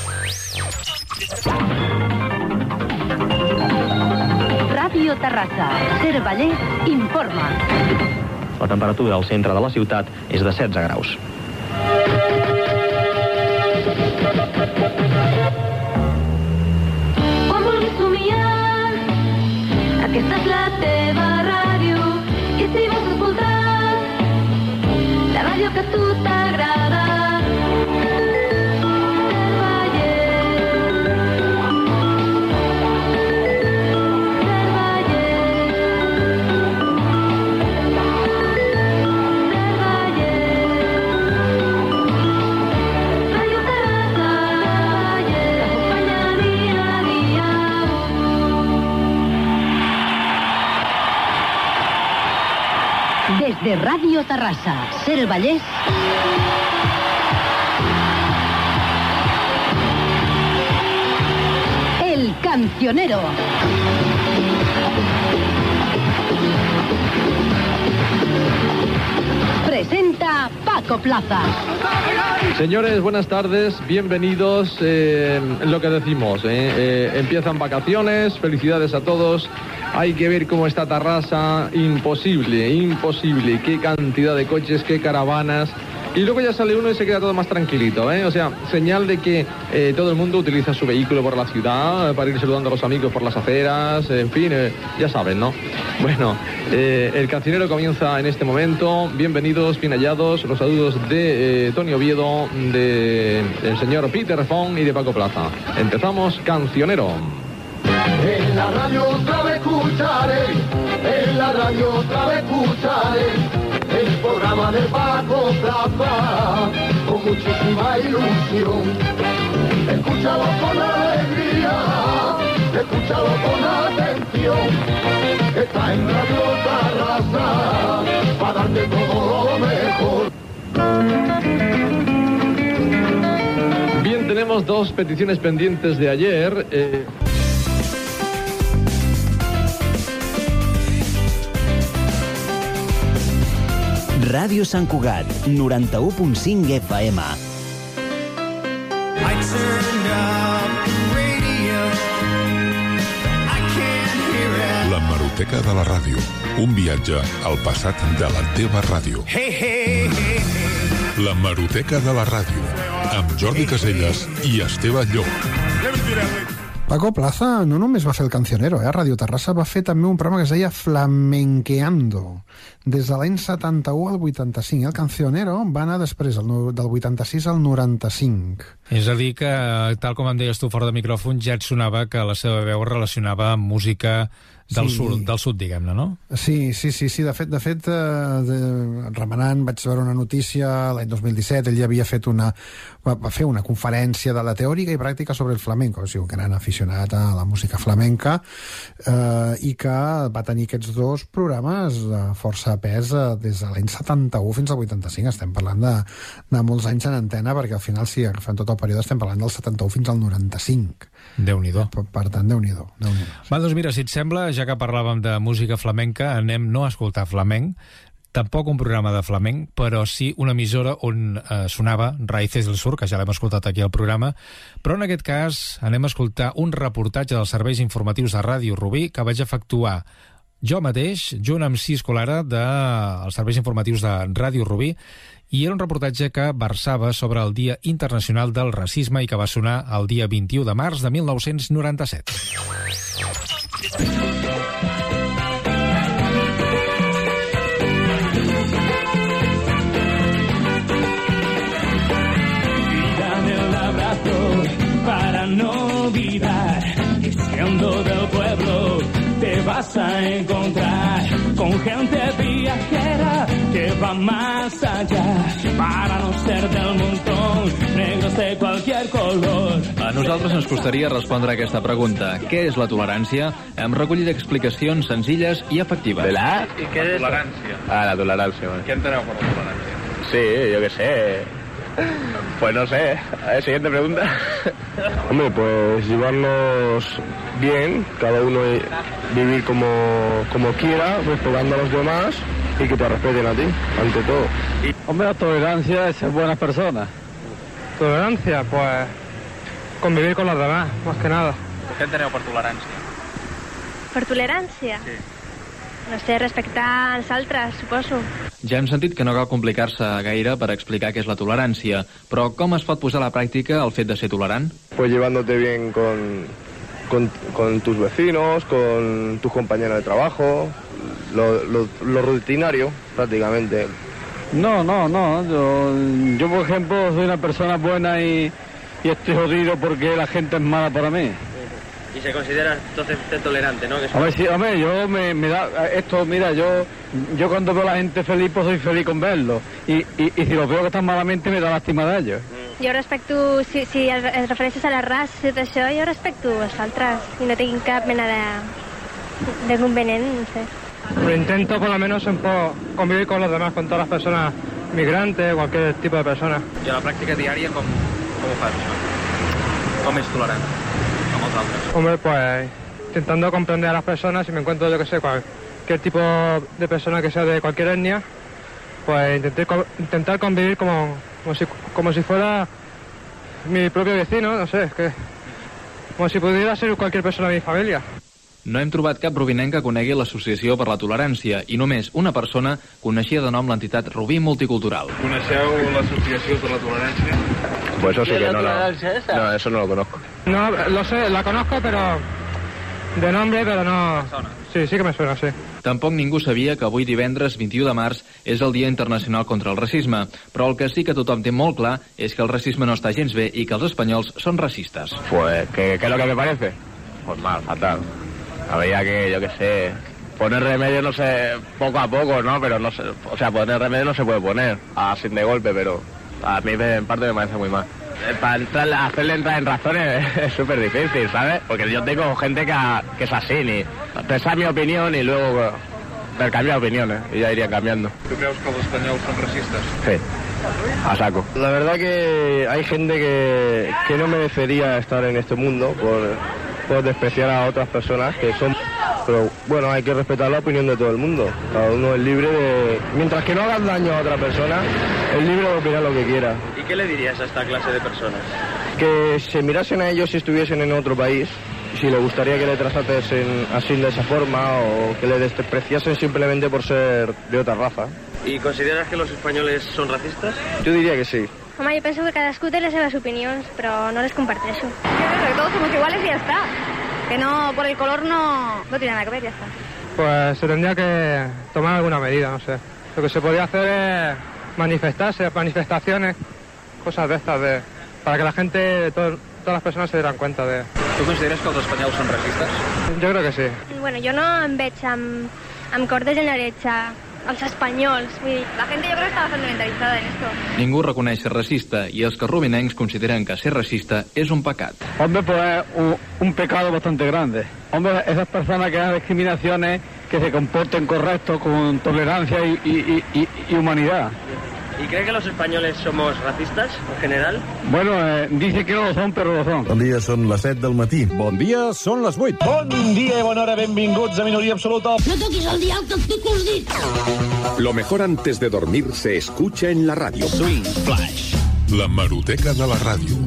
Ràdio Terrassa, Cervellers, informa. La temperatura al centre de la ciutat és de setze graus. Quan vulguis somiar, aquesta és la teva ràdio. I si vols escoltar la ràdio que a tu t'agrada, de Ràdio Terrassa, Cervellers. El Cancionero. Presenta Paco Plaza. Señores, buenas tardes, bienvenidos. Eh, lo que decimos, eh, eh, empiezan vacaciones, felicidades a todos. Hay que ver cómo está Tarrasa, imposible, imposible, qué cantidad de coches, qué caravanas. Y luego ya sale uno y se queda todo más tranquilito, ¿eh? O sea, señal de que eh, todo el mundo utiliza su vehículo por la ciudad, eh, para ir saludando a los amigos por las aceras, en fin, eh, ya saben, ¿no? Bueno, eh, el Cancionero comienza en este momento. Bienvenidos, bien hallados, los saludos de eh, Tony Oviedo, de, del señor Peter Fong y de Paco Plaza. Empezamos, Cancionero. En la radio otra vez escucharé, en la radio otra vez escucharé el programa de Paco Plaza con muchísima ilusión. Escúchalo con alegría, escúchalo con atención. Está en Radio Terrassa para darte todo lo mejor. Bien, tenemos dos peticiones pendientes de ayer. Eh... Ràdio Sant Cugat, noranta-u punt cinc F M. L'hemeroteca de la ràdio. Un viatge al passat de la teva ràdio. L'hemeroteca de la ràdio. Amb Jordi Caselles i Esteve Llop. Paco Plaza no només va fer el Cancionero, eh? Ràdio Terrassa va fer també un programa que es deia Flamenqueando, des de l'any setanta-u al vuitanta-cinc. El Cancionero va anar després, del vuitanta-sis al noranta-cinc. És a dir que, tal com em deies tu fora de micròfon, ja et sonava que la seva veu relacionava amb música del, sí. sud, del sud, diguem-ne, no? Sí, sí, sí, sí. De fet, de fet eh, de, remenant, vaig veure una notícia l'any dos mil disset, ell ja havia fet una va, va fer una conferència de la teòrica i pràctica sobre el flamenco, o sigui, un gran aficionat a la música flamenca, eh, i que va tenir aquests dos programes de força pes eh, des de l'any setanta-u fins al vuitanta-cinc. Estem parlant de, de molts anys en antena, perquè al final, si agafem tot el període, estem parlant del setanta-u fins al noranta-cinc. Déu-n'hi-do. Per, per tant, Déu-n'hi-do. Déu-n'hi-do. Va, doncs mira, si et sembla, ja que parlàvem de música flamenca, anem no a escoltar flamenc, tampoc un programa de flamenc, però sí una emissora on eh, sonava Raíces del Sur, que ja l'hem escoltat aquí al programa, però en aquest cas anem a escoltar un reportatge dels serveis informatius de Ràdio Rubí que vaig efectuar jo mateix, junt amb Cis Colara, dels serveis informatius de Ràdio Rubí, i era un reportatge que versava sobre el Dia Internacional del Racisme i que va sonar el dia vint-i-u de març de mil nou-cents noranta-set. Dame un abrazo para no olvidar que siendo del pueblo te vas a encontrar con gente viajera que va más allá para no ser del montón, negros de cualquier color. A nosaltres ens costaria respondre a aquesta pregunta. Què és la tolerància? Hem recollit explicacions senzilles i efectives. ¿De la? ¿Y qué es tolerancia? Ah, la tolerancia. Bueno. ¿Qué enteneu por la tolerancia? Sí, yo qué sé. Pues no sé. A ver, siguiente pregunta. Hombre, pues llevarnos bien, cada uno vivir como, como quiera, respetando a los demás y que te respeten a ti, ante todo. Hombre, la tolerancia es ser buenas personas. Tolerancia, pues convivir con los demás, más que nada. Què enteneu per tolerància? Per tolerància? Sí. No sé, respectar els altres, suposo. Ja hem sentit que no cal complicar-se gaire per explicar què és la tolerància, però com es pot posar a la pràctica el fet de ser tolerant? Pues llevándote bien con, con, con tus vecinos, con tus compañeros de trabajo, lo, lo, lo rutinario, prácticamente. No, no, no. Yo, yo, por ejemplo, soy una persona buena y, y estoy jodido porque la gente es mala para mí. Y se considera entonces usted tolerante, ¿no? Que a ver, sí, hombre, yo me, me da esto, mira, yo yo cuando veo a la gente feliz, pues soy feliz con verlo. Y, y, y si los veo que están malamente, me da lástima d'ells. Jo respecto, si, si es refereixes a la raça i tot això, jo respecto els altres i no tinc cap mena de, de convenient, no sé. Pero intento por lo menos un poco convivir con los demás, con todas las personas migrantes, cualquier tipo de persona. I a la pràctica diària com, com ho fas, això? Com ets tolerant? Hombre, pues intentando comprender a las personas, si me encuentro, yo que sé, cualquier tipo de persona que sea de cualquier etnia, pues intenté, intentar convivir como, como, si, como si fuera mi propio vecino, no sé, es que como si pudiera ser cualquier persona de mi familia. No hem trobat cap rubinenc que conegui l'Associació per la Tolerància i només una persona coneixia de nom l'entitat Rubí Multicultural. ¿Coneixeu l'Associació per la Tolerància? Pues eso sí que no, la, no, eso no lo conozco. No, lo sé, la conozco, pero de nombre, pero no... Sí, sí que me suena, sí. Tampoc ningú sabia que avui divendres vint-i-u de març és el Dia Internacional contra el Racisme, però el que sí que tothom té molt clar és que el racisme no està gens bé i que els espanyols són racistes. Pues, ¿qué, qué es lo que me parece? Pues mal, fatal. Habría que, yo qué sé, poner remedio, no sé, poco a poco, ¿no? Pero no sé, o sea, poner remedio no se puede poner, así de golpe, pero a mí en parte me parece muy mal. Para entrar, hacerle entrar en razones es súper difícil, ¿sabes? Porque yo tengo gente que, que es así, ni expresar mi opinión y luego cambiar opiniones, y ya irían cambiando. ¿Tú crees que los españoles son racistas? Sí, a saco. La verdad que hay gente que, que no merecería estar en este mundo por, por despreciar a otras personas que son... Pero bueno, hay que respetar la opinión de todo el mundo. Cada uno es libre de... Mientras que no hagas daño a otra persona, es libre de opinar lo que quiera. ¿Y qué le dirías a esta clase de personas? Que se mirasen a ellos si estuviesen en otro país, si les gustaría que le tratasen así de esa forma o que le despreciasen simplemente por ser de otra raza. ¿Y consideras que los españoles son racistas? Yo diría que sí. Home, jo penso que cadascú té les seves opinions, però no les comparteixo. Que todos somos iguales y ya está. Que no, por el color no, no tiene nada que ver, ya está. Pues se tendría que tomar alguna medida, no sé. Lo que se podría hacer es manifestarse, manifestaciones, cosas de estas, de para que la gente, todo, todas las personas se dieran cuenta de... Tu consideres que els espanyols són racistes? Jo crec que sí. Bueno, jo no em veig amb, amb cordes en l'oreja, els espanyols. Vull dir, la gent jo crec que està bastant mentalitzada en esto. Ningú reconeix ser racista i els carrubinencs consideren que ser racista és un pecat. Hombre, pues es un, un pecado bastante grande. Hombre, esas personas que hacen discriminaciones, que se comporten correctos, con tolerancia y, y, y, y humanidad. ¿Y cree que los españoles somos racistas, en general? Bueno, eh, dice que no lo son, pero lo son. Bon dia, són les set del matí. Bon dia, són les vuit. Bon dia i bona hora, benvinguts a Minoria Absoluta. No toquis el dial, que et pico els dits. Lo mejor antes de dormir se escucha en la radio. Swing Flash. La Hemeroteca de la ràdio.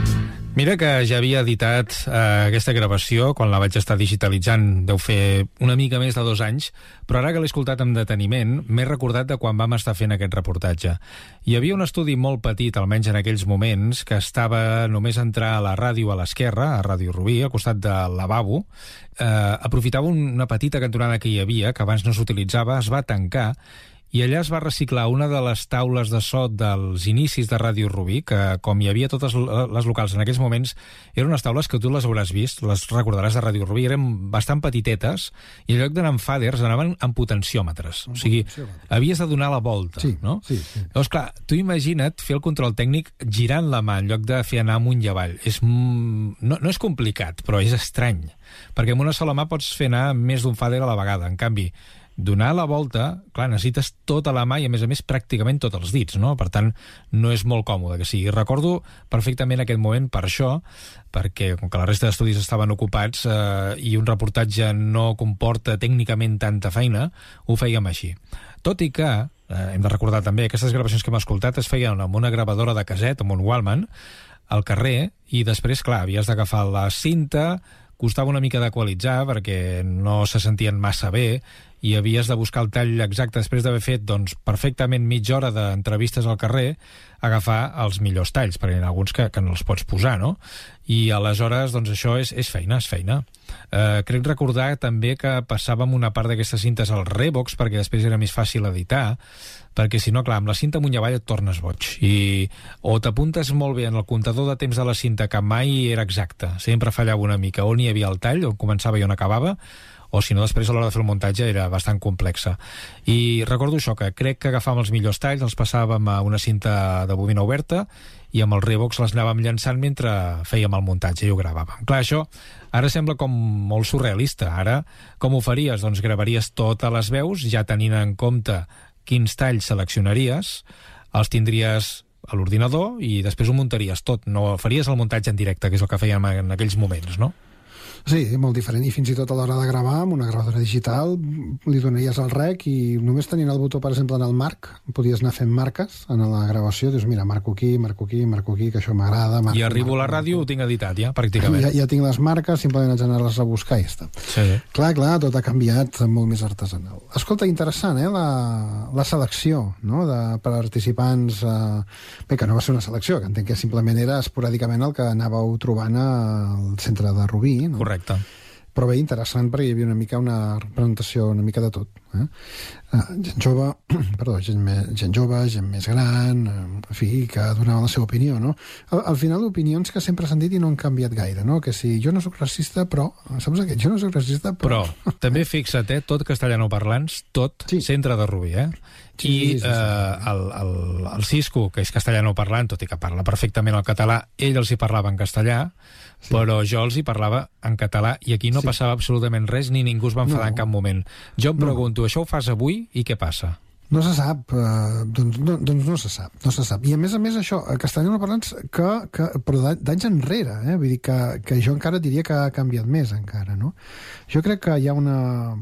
Mira que ja havia editat eh, aquesta gravació quan la vaig estar digitalitzant, deu fer una mica més de dos anys, però ara que l'he escoltat amb deteniment m'he recordat de quan vam estar fent aquest reportatge. Hi havia un estudi molt petit, almenys en aquells moments, que estava només a entrar a la ràdio a l'esquerra, a Ràdio Rubí, al costat del lavabo, eh, aprofitava una petita cantonada que hi havia, que abans no s'utilitzava, es va tancar, i allà es va reciclar una de les taules de so dels inicis de Ràdio Rubí, que com hi havia totes les locals en aquells moments, eren unes taules que tu les hauràs vist, les recordaràs de Ràdio Rubí, eren bastant petitetes, i en lloc d'anar amb faders anaven amb potenciòmetres. O sigui, havies de donar la volta, sí, no? Sí, sí. Llavors, clar, tu imagina't fer el control tècnic girant la mà en lloc de fer anar amunt i avall. És, no, no és complicat, però és estrany, perquè amb una sola mà pots fer anar més d'un fader a la vegada. En canvi, donar la volta, clar, necessites tota la mà i, a més a més, pràcticament tots els dits, no? Per tant, no és molt còmode que sigui. Recordo perfectament aquest moment per això, perquè, com que la resta d'estudis estaven ocupats eh, i un reportatge no comporta tècnicament tanta feina, ho fèiem així. Tot i que, eh, hem de recordar també, aquestes gravacions que hem escoltat es feien amb una gravadora de caset, amb un Wallman, al carrer, i després, clar, havies d'agafar la cinta, costava una mica d'equalitzar perquè no se sentien massa bé, i havies de buscar el tall exacte després d'haver fet doncs, perfectament mitja hora d'entrevistes al carrer, agafar els millors talls, perquè hi ha alguns que, que no els pots posar, no? I aleshores, doncs això és, és feina, és feina. Eh, crec recordar també que passàvem una part d'aquestes cintes al Revox, perquè després era més fàcil editar, perquè si no, clar, amb la cinta amunt i avall et tornes boig. I o t'apuntes molt bé en el comptador de temps de la cinta, que mai era exacte, sempre fallava una mica, on hi havia el tall, on començava i on acabava, o si no, després a l'hora de fer el muntatge era bastant complexa. I recordo això, que crec que agafàvem els millors talls, els passàvem a una cinta de bobina oberta i amb el Revox les anàvem llançant mentre fèiem el muntatge i ho gravàvem. Clar, això ara sembla com molt surrealista. Ara, com ho faries? Doncs gravaries totes les veus, ja tenint en compte quins talls seleccionaries, els tindries a l'ordinador i després ho muntaries tot. No faries el muntatge en directe, que és el que fèiem en aquells moments, no? Sí, molt diferent, i fins i tot a l'hora de gravar amb una gravadora digital li donaries el rec i només tenint el botó, per exemple, en el marc, podies anar fent marques en la gravació, dius, mira, marco aquí, marco aquí, marco aquí, que això m'agrada. I arribo marco, a la ràdio, ho tinc editat ja, pràcticament. Ja, ja tinc les marques, simplement haig d'anar-les a buscar i ja està. Sí. Clar, clar, tot ha canviat, molt més artesanal. Escolta, interessant, eh, la, la selecció, no?, de participants, eh, bé, que no va ser una selecció, que entenc que simplement era esporàdicament el que anàveu trobant al centre de Rubí, no? Correcte. Però bé, interessant, perquè hi havia una mica una representació una mica de tot. Eh? Uh, gent jove, perdó, gent, més, gent jove, gent més gran, uh, en fi, que donava la seva opinió, no? Al, al final, opinions que sempre s'han dit i no han canviat gaire, no? Que si jo no sóc racista, però... Saps aquest? Jo no sóc racista, però... Però, també fixa't, eh? Tot castellanoparlants, tot sí. Centre de Rubí, eh? Sí, I sí, sí, sí. Eh, el, el, el Cisco, que és castellanoparlant, tot i que parla perfectament el català, ell els hi parlava en castellà, sí. Però jo els hi parlava en català i aquí no sí. Passava absolutament res ni ningú es va enfadar no. En cap moment. Jo em pregunto, no. Això ho fas avui i què passa? No se sap, eh, doncs, no, doncs no se sap, no se sap. I a més a més això, castellanoparlants, que, que, però d'anys enrere, eh? Vull dir que, que jo encara diria que ha canviat més encara, no? Jo crec que hi ha una...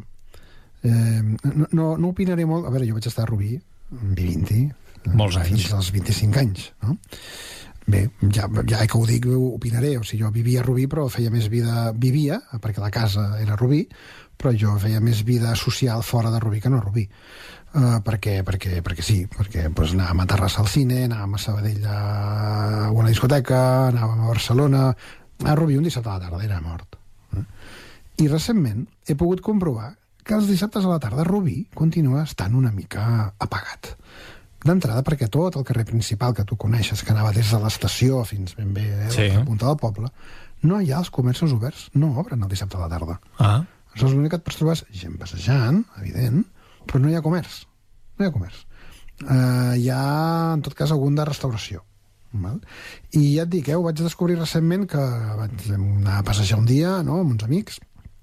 Eh, no, no, no opinaré molt... A veure, jo vaig estar a Rubí, vivint-hi, molts anys. Fins als vint-i-cinc anys, no? Bé, ja, ja que ho dic, ho opinaré. O sigui, jo vivia a Rubí, però feia més vida... Vivia, perquè la casa era a Rubí, però jo feia més vida social fora de Rubí que no a Rubí. Uh, perquè, perquè, perquè sí, perquè pues, anàvem a Terrassa al cine, anàvem a Sabadell a una discoteca, anàvem a Barcelona... A Rubí un dissabte a la tarda era mort. Uh. I recentment he pogut comprovar que els dissabtes a la tarda Rubí continua estant una mica apagat. d'entrada, perquè tot el carrer principal que tu coneixes, que anava des de l'estació fins ben bé eh, sí. a la punta del poble, no hi ha els comerços oberts, no obren el dissabte a la tarda. Ah. Aleshores, l'únic que et pots trobar és gent passejant, evident, però no hi ha comerç. No hi ha comerç. Uh, hi ha, en tot cas, algun de restauració. Val? I ja et dic, eh, ho vaig descobrir recentment, que vaig anar a passejar un dia, no?, amb uns amics,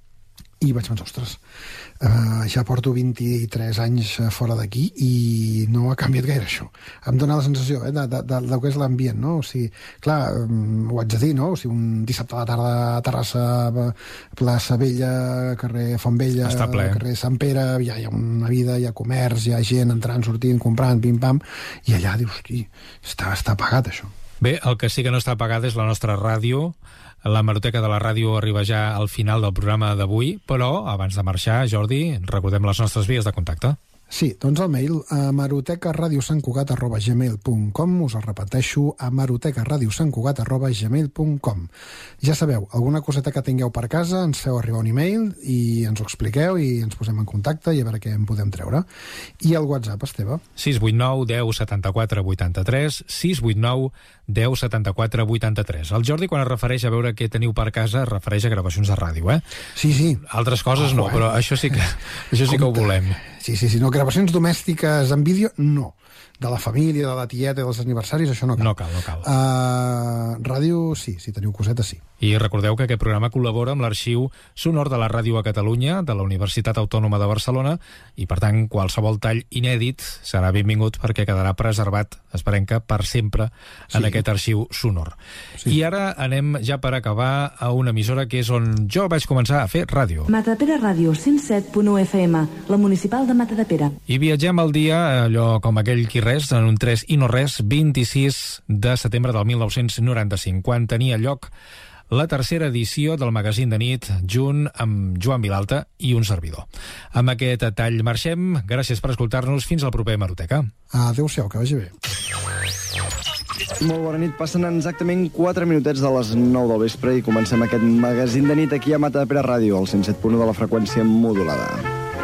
i vaig pensar, ostres, uh, ja porto vint-i-tres anys fora d'aquí i no ha canviat gaire això. Em dóna la sensació eh, de, de, de, de què és l'ambient, no? O sigui, clar, um, ho haig de dir, no? O sigui, un dissabte a la tarda a Terrassa, plaça Vella, carrer Fontvella, carrer Sant Pere, ja hi ha una vida, hi ha comerç, hi ha gent entrant, sortint, comprant, pim-pam, i allà dius, hosti, està, està apagat això. Bé, el que sí que no està apagat és la nostra ràdio. La Hemeroteca de la Ràdio arriba ja al final del programa d'avui, però abans de marxar, Jordi, recordem les nostres vies de contacte. Sí, doncs el mail hemerotecaradiosantcugat arroba gmail punt com, us el repeteixo, hemerotecaradiosantcugat arroba gmail punt com. Ja sabeu, alguna coseta que tingueu per casa, ens feu arribar un e-mail i ens ho expliqueu i ens posem en contacte i a veure què en podem treure. I el WhatsApp, Esteve? sis vuit nou deu setanta-quatre vuitanta-tres, sis vuit nou deu setanta-quatre vuitanta-tres. El Jordi, quan es refereix a veure què teniu per casa, es refereix a gravacions de ràdio, eh? Sí, sí. Altres coses oh, no, eh? Però això sí que, això sí que ho volem. Sí, sí, sí, no, gravacions domèstiques en vídeo, no. De la família, de la tieta i dels aniversaris, això no cal. No cal, no cal. Uh, ràdio, sí, si teniu cosetes, sí. I recordeu que aquest programa col·labora amb l'Arxiu Sonor de la Ràdio a Catalunya, de la Universitat Autònoma de Barcelona, i per tant qualsevol tall inèdit serà benvingut perquè quedarà preservat, esperem que per sempre, en sí. aquest arxiu sonor. Sí. I ara anem ja per acabar a una emissora que és on jo vaig començar a fer ràdio. Matadepera Ràdio, cent set punt u F M, la municipal de Matadepera. I viatgem al dia, allò com aquell qui res, en un tres i no res, vint-i-sis de setembre del mil nou-cents noranta-cinc, quan tenia lloc la tercera edició del magazín de nit, junt amb Joan Vilalta i un servidor. Amb aquest tall marxem. Gràcies per escoltar-nos. Fins al proper Hemeroteca. Adéu-siau, que vagi bé. Molt bona nit. Passen exactament quatre minutets de les nou del vespre i comencem aquest magazín de nit aquí a Matadepera Ràdio, al cent set punt u de la freqüència modulada.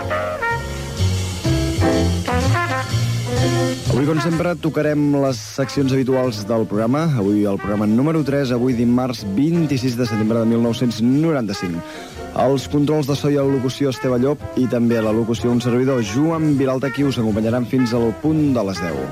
Avui, com sempre, tocarem les seccions habituals del programa. Avui el programa número tres, avui dimarts vint-i-sis de setembre de mil nou-cents noranta-cinc. Els controls de so i la locució Esteve Llop i també a la locució un servidor, Joan Vilalta, qui us acompanyaran fins al punt de les deu.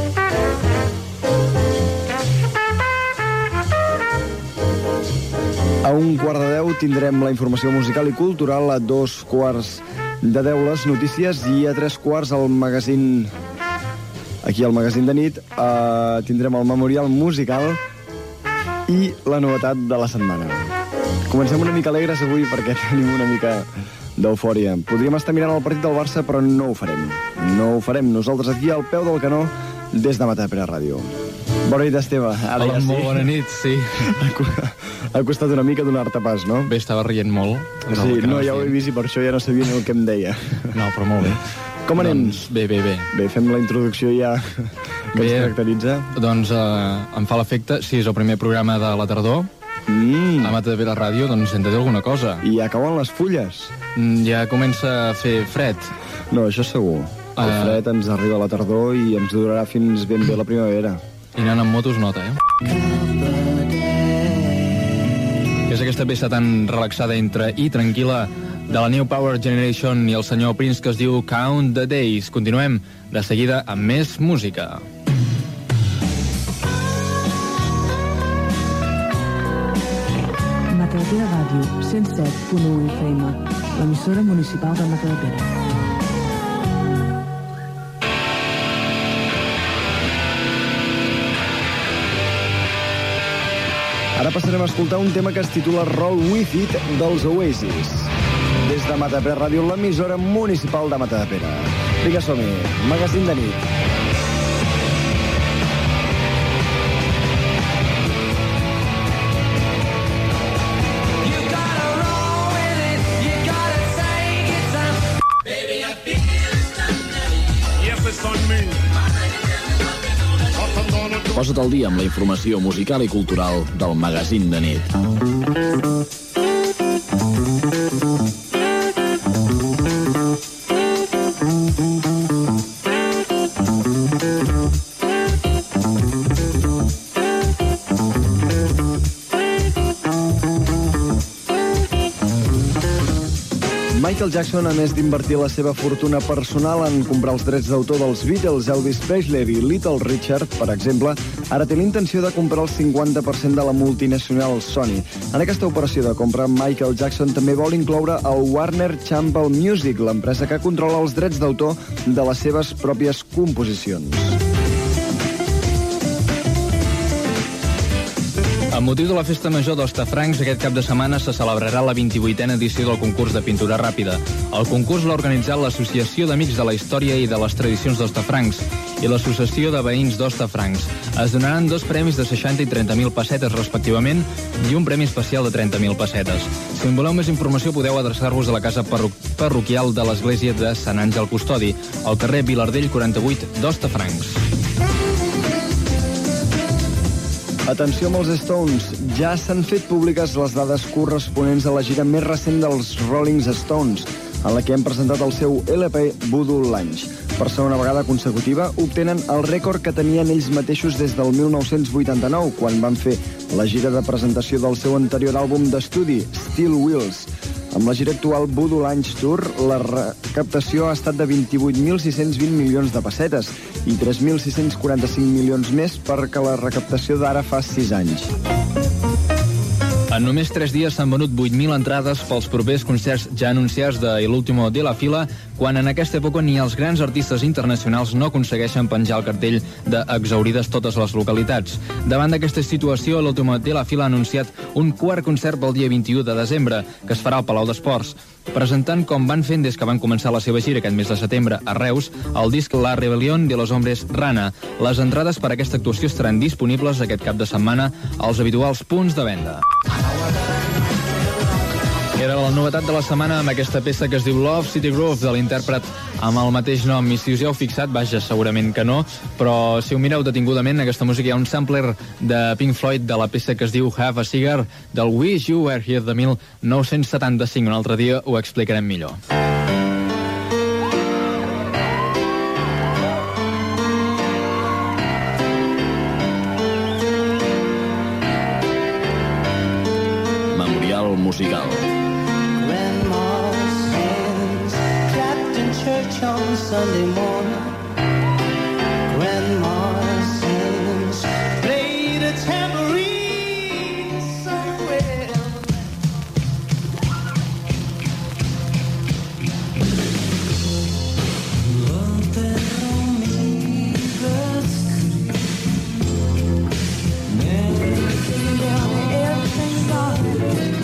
A un quart de deu tindrem la informació musical i cultural, a dos quarts de deu les notícies i a tres quarts el magazín... Aquí al magazín de nit eh, tindrem el memorial musical i la novetat de la setmana. Comencem una mica alegres avui perquè tenim una mica d'eufòria. Podríem estar mirant el partit del Barça, però no ho farem. No ho farem. Nosaltres aquí al peu del canó des de Matadepera Ràdio. Bona nit, Esteve. Ara Hola, ja sí. Molt bona nit, sí. Ha costat una mica donar-te pas, no? Bé, estava rient molt. Sí, no, ja ho he vist i per això ja no sabia ni el que em deia. No, però molt bé. Com anem? Doncs bé, bé, bé. Bé, fem la introducció ja que bé, ens caracteritza. Doncs uh, em fa l'efecte, sí, és el primer programa de la tardor, mm. a Matadepera Ràdio, doncs hem de dir alguna cosa. I ja cauen les fulles. Mm, ja comença a fer fred. No, això segur. El uh, fred ens arriba a la tardor i ens durarà fins ben bé la primavera. I anant amb motos nota, eh? És aquesta peça tan relaxada entre i tranquil·la de la New Power Generation i el senyor Prince que es diu Count the Days. Continuem de seguida amb més música. Matadepera Ràdio, cent set punt u F M, l'emissora municipal de Matadepera. Ara passarem a escoltar un tema que es titula Roll With It dels Oasis. Des de Matadepera Ràdio, l'emissora municipal de Matadepera. Vinga, som-hi, magazín de nit. Posa't al dia amb la informació musical i cultural del magazín de nit. Michael Jackson, a més d'invertir la seva fortuna personal en comprar els drets d'autor dels Beatles, Elvis Presley i Little Richard, per exemple, ara té la intenció de comprar el cinquanta per cent de la multinacional Sony. En aquesta operació de compra, Michael Jackson també vol incloure el Warner Chappell Music, l'empresa que controla els drets d'autor de les seves pròpies composicions. Amb motiu de la Festa Major d'Hostafrancs, aquest cap de setmana se celebrarà la vint-i-vuitena edició del concurs de pintura ràpida. El concurs l'ha organitzat l'Associació d'Amics de la Història i de les Tradicions d'Hostafrancs i l'Associació de Veïns d'Hostafrancs. Es donaran dos premis de seixanta i trenta mil pessetes, respectivament, i un premi especial de trenta mil pessetes. Si en voleu més informació, podeu adreçar-vos a la casa parro parroquial de l'Església de Sant Àngel Custodi, al carrer Vilardell quaranta-vuit d'Hostafrancs. Atenció amb els Stones, ja s'han fet públiques les dades corresponents a la gira més recent dels Rolling Stones, en la que han presentat el seu L P Voodoo Lounge. Per segona vegada consecutiva, obtenen el rècord que tenien ells mateixos des del mil nou-cents vuitanta-nou, quan van fer la gira de presentació del seu anterior àlbum d'estudi, Steel Wheels. Amb la gira actual Voodoo Lounge Tour, la recaptació ha estat de vint-i-vuit mil sis-cents vint milions de pessetes i tres mil sis-cents quaranta-cinc milions més perquè la recaptació d'ara fa sis anys. En només tres dies s'han venut vuit mil entrades pels propers concerts ja anunciats de l'Último de la Fila, quan en aquesta època ni els grans artistes internacionals no aconsegueixen penjar el cartell d'exhaurides totes les localitats. Davant d'aquesta situació, l'Último de la Fila ha anunciat un quart concert pel dia vint-i-u de desembre, que es farà al Palau d'Esports, presentant, com van fent des que van començar la seva gira aquest mes de setembre a Reus, el disc La Rebelión de los Hombres Rana. Les entrades per a aquesta actuació estaran disponibles aquest cap de setmana als habituals punts de venda. Era la novetat de la setmana amb aquesta peça que es diu Love City Groove, de l'intèrpret amb el mateix nom. I si us hi heu fixat, vaja, segurament que no, però si ho mireu detingudament, aquesta música hi ha un sampler de Pink Floyd de la peça que es diu Have a Cigar, del Wish You Were Here de mil nou-cents setanta-cinc. Un altre dia ho explicarem millor. Memorial musical. On Sunday morning, Grandma sings, play the tambourine so well. Love that don't mean everything down, everything gone.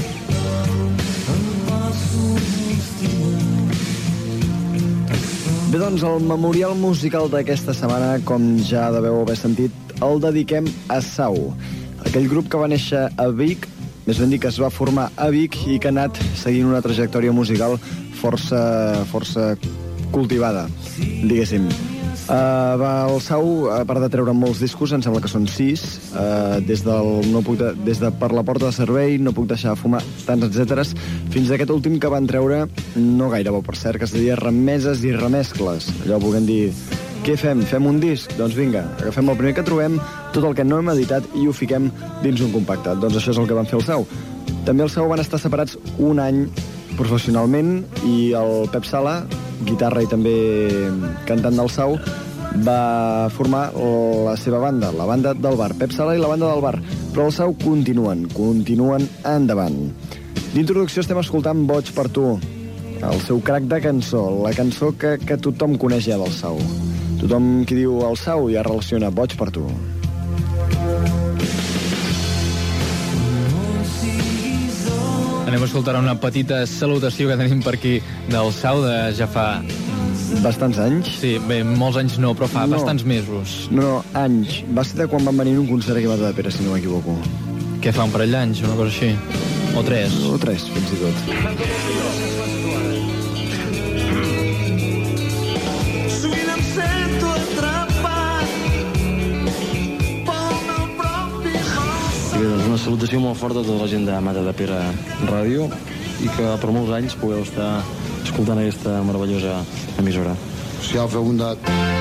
Bé, doncs, el memorial musical d'aquesta setmana, com ja deveu haver sentit, el dediquem a Sau, aquell grup que va néixer a Vic, més ben dit que es va formar a Vic i que ha anat seguint una trajectòria musical força, força cultivada, diguéssim. Uh, va, el Sau, a part de treure molts discos, em sembla que són sis, uh, des, del, no puc de, des de Per la porta de servei, No puc deixar de fumar, tants etcètera, fins a aquest últim que van treure, no gaire bo per cert, que es deia Remeses i Remescles. Allò puguem dir, què fem? Fem un disc? Doncs vinga, agafem el primer que trobem, tot el que no hem editat i ho fiquem dins un compacte. Doncs això és el que van fer el Sau. També el Sau van estar separats un any professionalment i el Pep Sala, guitarra i també cantant del Sau, va formar la seva banda, la banda del bar. Pep Sala i la banda del bar. Però el Sau continuen, continuen endavant. D'introducció estem escoltant Boig per tu, el seu crac de cançó, la cançó que, que tothom coneix ja del Sau. Tothom qui diu el Sau ja relaciona Boig per tu. Anem a escoltar una petita salutació que tenim per aquí del Sau de ja fa... Bastants anys? Sí, bé, molts anys no, però fa no. bastants mesos. No, no, anys. Va ser de quan van venir un concert aquí a Matadepera, si no m'equivoco. Què fa, un parell d'anys, una cosa així? O tres? O tres, fins i tot. Una salutació molt forta a tota la gent de Matadepera Ràdio i que per molts anys pugueu estar escoltant aquesta meravellosa emissora. Si ha preguntat.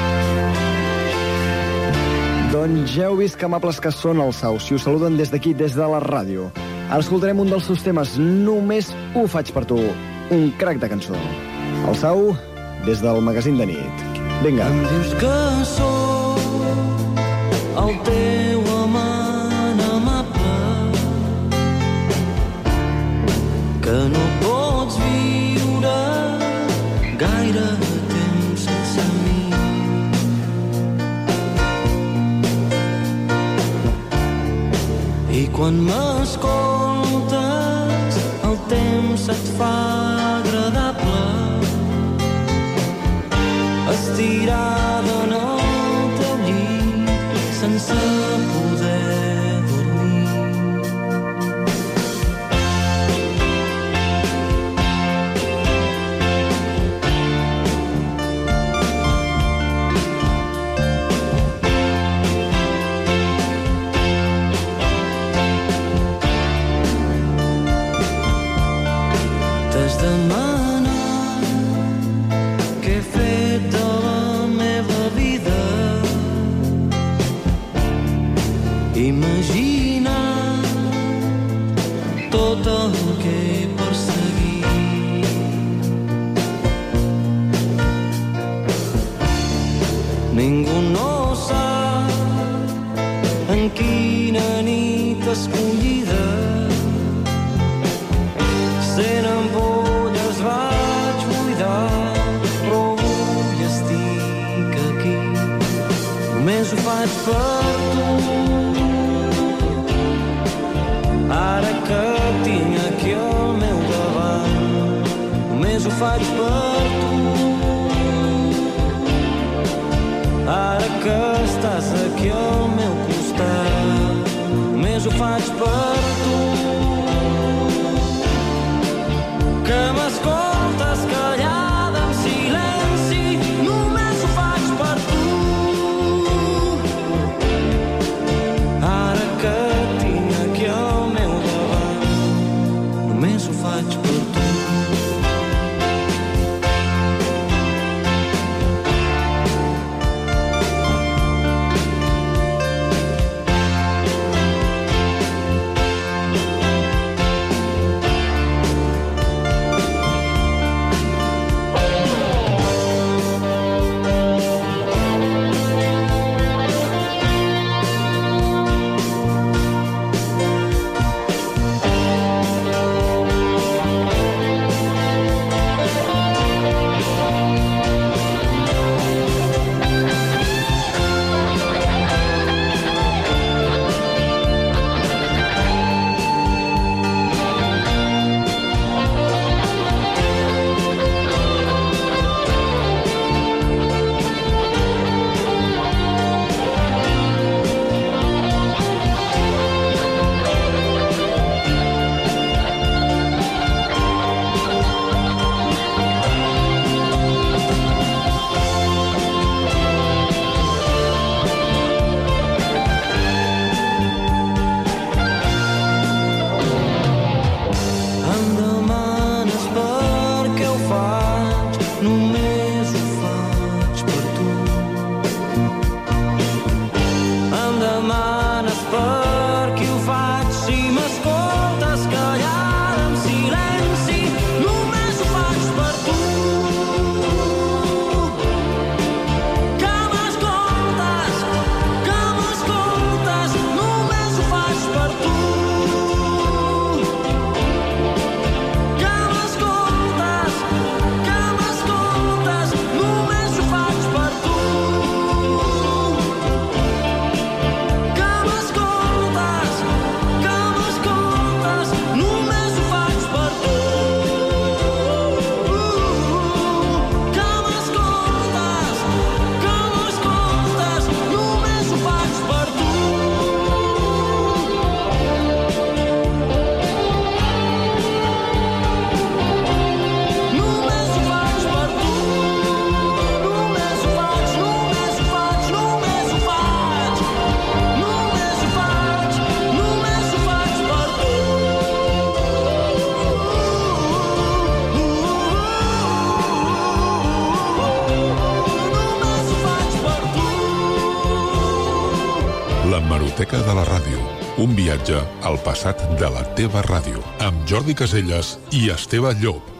Doncs ja heu vist que amables que són els Sau. Si us saluden des d'aquí, des de la ràdio. Ara escoltarem un dels seus temes. Només ho faig per tu. un crac de cançó. El Sau, des del magazín de nit. Vinga. Em dius que sóc el teu amant amable, que no pots viure gaire temps sense mi. I quan m'escoltes el temps se't fa agradable, estirada en el teu llit sense poder dormir. T'has demanat què he fet de la meva vida, imaginat tot el que he perseguit. Ningú no sap en quina nit escollida, cent ampolles vaig buidar, però avui estic aquí. Només ho faig per tu, ara que et tinc aquí al meu davant. Només ho faig per tu, ara que estàs aquí al meu costat. Només ho faig per tu, que m'escoltes callada en silenci. Només ho faig per tu, ara que et tinc aquí al meu davant. Només ho faig per tu. L'Hemeroteca de la Ràdio. Un viatge al passat de la teva ràdio. Amb Jordi Caselles i Esteve Llop.